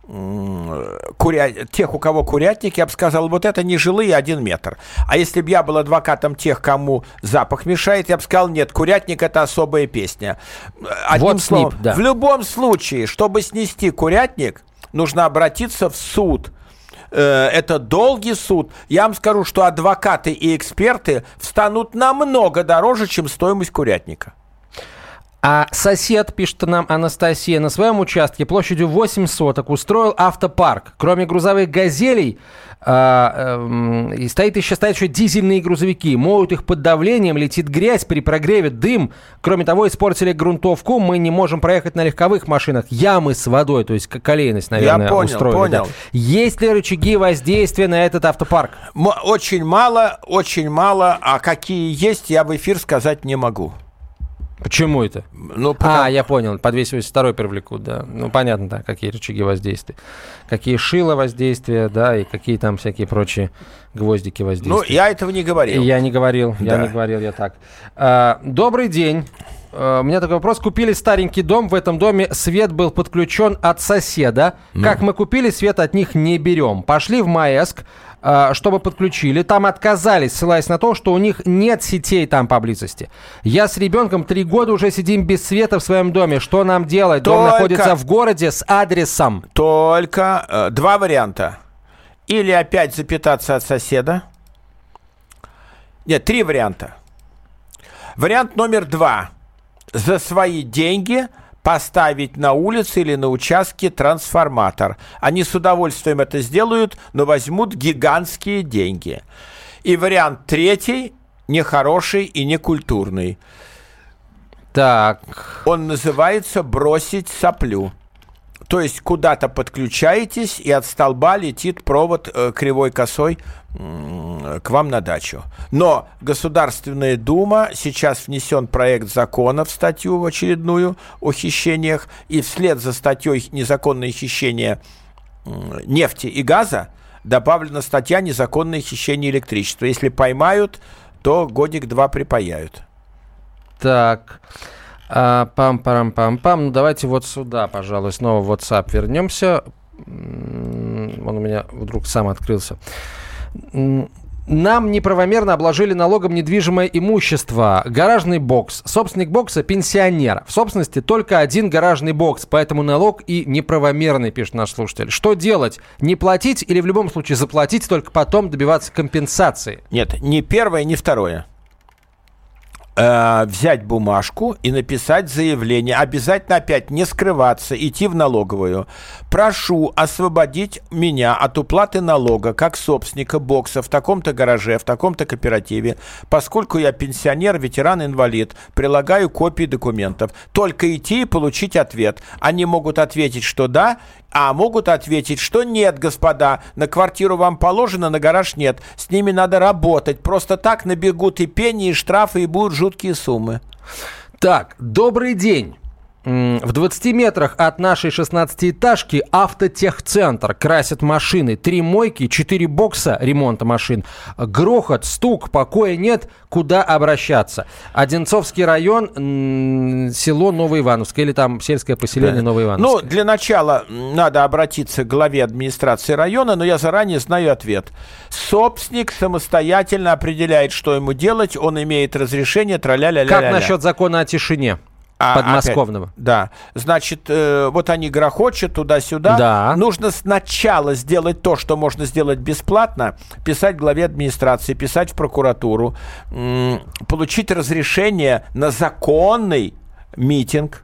тех, у кого курятник, я бы сказал, вот это не жилые 1 метр. А если бы я был адвокатом тех, кому запах мешает, я бы сказал, нет, курятник — это особая песня. Одним словом, СНИП, да. В любом случае, чтобы снести курятник, нужно обратиться в суд. Это долгий суд. Я вам скажу, что адвокаты и эксперты встанут намного дороже, чем стоимость курятника. А сосед, пишет нам Анастасия, на своем участке площадью 8 соток устроил автопарк. Кроме грузовых «Газелей», стоят еще дизельные грузовики. Моют их под давлением, летит грязь, при прогреве дым. Кроме того, испортили грунтовку. Мы не можем проехать на легковых машинах. Ямы с водой, то есть колейность, наверное, устроили. Я понял. Да. Есть ли рычаги воздействия на этот автопарк? Очень мало. А какие есть, я в эфир сказать не могу. Почему это? Я понял, по 282 привлекут, да. Ну, понятно, да, какие рычаги воздействия. Какие шила воздействия, да, и какие там всякие прочие гвоздики воздействия. Ну, я этого не говорил. Я не говорил, я так. Добрый день. У меня такой вопрос. Купили старенький дом, в этом доме свет был подключен от соседа. Как мы купили, свет от них не берем. Пошли в МАЭСК, чтобы подключили. Там отказались, ссылаясь на то, что у них нет сетей там поблизости. Я с ребенком 3 года уже сидим без света в своем доме. Что нам делать? Дом находится в городе с адресом. Только 2 варианта. Или опять запитаться от соседа. Нет, 3 варианта. Вариант номер 2. За свои деньги поставить на улице или на участке трансформатор. Они с удовольствием это сделают, но возьмут гигантские деньги. И вариант 3, нехороший и некультурный. Так. Он называется «бросить соплю». То есть куда-то подключаетесь, и от столба летит провод кривой косой к вам на дачу. Но Государственная Дума, сейчас внесен проект закона в статью в очередную о хищениях, и вслед за статьей «Незаконное хищение нефти и газа» добавлена статья «Незаконное хищение электричества». Если поймают, то 1-2 года припаяют. Так... Пам-парам-пам-пам. Ну, давайте вот сюда, пожалуй, снова в WhatsApp вернемся. Он у меня вдруг сам открылся. Нам неправомерно обложили налогом недвижимое имущество. Гаражный бокс. Собственник бокса – пенсионер. В собственности только один гаражный бокс, поэтому налог и неправомерный, пишет наш слушатель. Что делать? Не платить или в любом случае заплатить, только потом добиваться компенсации? Нет, ни первое, ни второе. Взять бумажку и написать заявление. Обязательно опять не скрываться, идти в налоговую. Прошу освободить меня от уплаты налога как собственника бокса в таком-то гараже, в таком-то кооперативе, поскольку я пенсионер, ветеран-инвалид, прилагаю копии документов. Только идти и получить ответ. Они могут ответить, что да, а могут ответить, что нет, господа, на квартиру вам положено, на гараж нет. С ними надо работать. Просто так набегут и пени, и штрафы, и будут жуткие суммы. Так, добрый день. В 20 метрах от нашей 16-этажки автотехцентр. Красят машины. 3 мойки, 4 бокса ремонта машин. Грохот, стук, покоя нет. Куда обращаться? Одинцовский район, село Новоивановское. Или там сельское поселение Новоивановское. Ну, для начала надо обратиться к главе администрации района, но я заранее знаю ответ. Собственник самостоятельно определяет, что ему делать. Он имеет разрешение, тра-ля-ля-ля-ля. Как насчет закона о тишине? Подмосковного. Опять, да. Значит, вот они грохочут туда-сюда. Да. Нужно сначала сделать то, что можно сделать бесплатно, писать главе администрации, писать в прокуратуру, получить разрешение на законный митинг.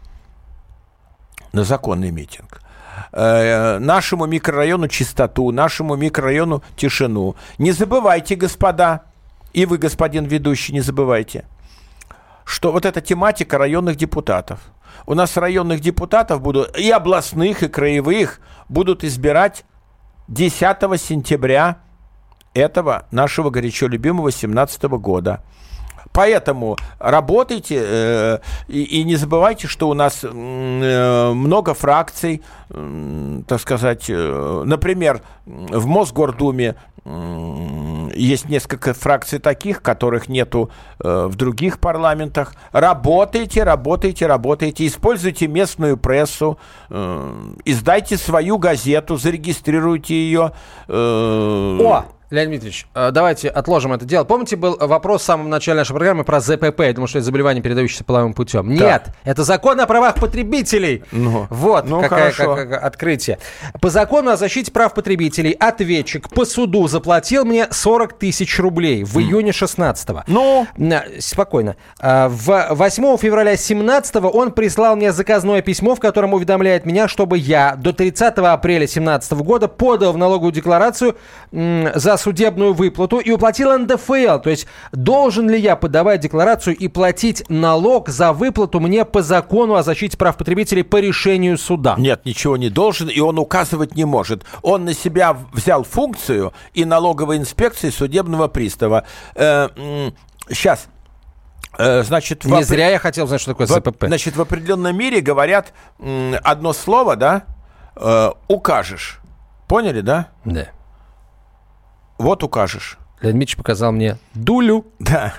Нашему микрорайону чистоту, нашему микрорайону тишину. Не забывайте, господа, и вы, господин ведущий, не забывайте, что вот эта тематика районных депутатов. У нас районных депутатов будут, и областных, и краевых, будут избирать 10 сентября этого нашего горячо любимого 2017 года. Поэтому работайте и не забывайте, что у нас много фракций, так сказать, например, в Мосгордуме есть несколько фракций таких, которых нету в других парламентах. Работайте, используйте местную прессу, издайте свою газету, зарегистрируйте ее. Леонид Дмитриевич, давайте отложим это дело. Помните, был вопрос в самом начале нашей программы про ЗПП, я думаю, что это заболевание, передающееся половым путем. Да. Нет, это закон о правах потребителей. Вот какое открытие. По закону о защите прав потребителей ответчик по суду заплатил мне 40 тысяч рублей в июне 16-го. Спокойно. 8 февраля 17-го он прислал мне заказное письмо, в котором уведомляет меня, чтобы я до 30 апреля 17 года подал в налоговую декларацию за судебную выплату и уплатил НДФЛ. То есть должен ли я подавать декларацию и платить налог за выплату мне по закону о защите прав потребителей по решению суда? Нет, ничего не должен, и он указывать не может. Он на себя взял функцию и налоговой инспекции, и судебного пристава. Сейчас. Значит, не зря я хотел знать, что такое ЗПП. Значит, в определенном мире говорят одно слово, да? Укажешь. Поняли, да? Да. Вот укажешь. Леонид Дмитриевич показал мне дулю. Да.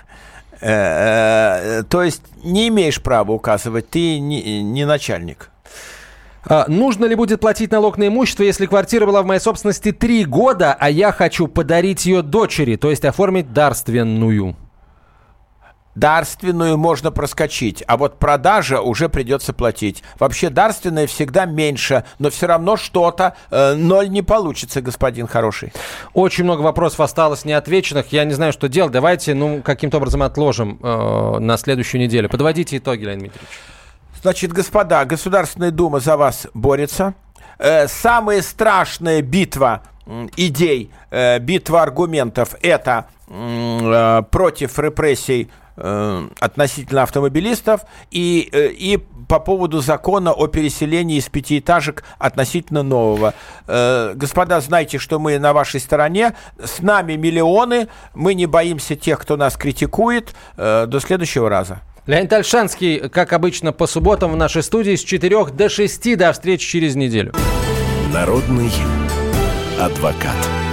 То есть не имеешь права указывать, ты не начальник. Нужно ли будет платить налог на имущество, если квартира была в моей собственности 3 года, а я хочу подарить ее дочери, то есть оформить дарственную? Дарственную можно проскочить, а вот продажа уже придется платить. Вообще дарственная всегда меньше, но все равно что-то, 0 не получится, господин хороший. Очень много вопросов осталось неотвеченных. Я не знаю, что делать. Давайте, каким-то образом отложим на следующую неделю. Подводите итоги, Леонид Дмитриевич. Значит, господа, Государственная Дума за вас борется. Самая страшная битва идей, битва аргументов – это против репрессий относительно автомобилистов и по поводу закона о переселении из 5-этажек относительно нового. Господа, знайте, что мы на вашей стороне. С нами миллионы. Мы не боимся тех, кто нас критикует. До следующего раза. Леонид Ольшанский, как обычно, по субботам в нашей студии с 4 до 6. До встречи через неделю. Народный адвокат.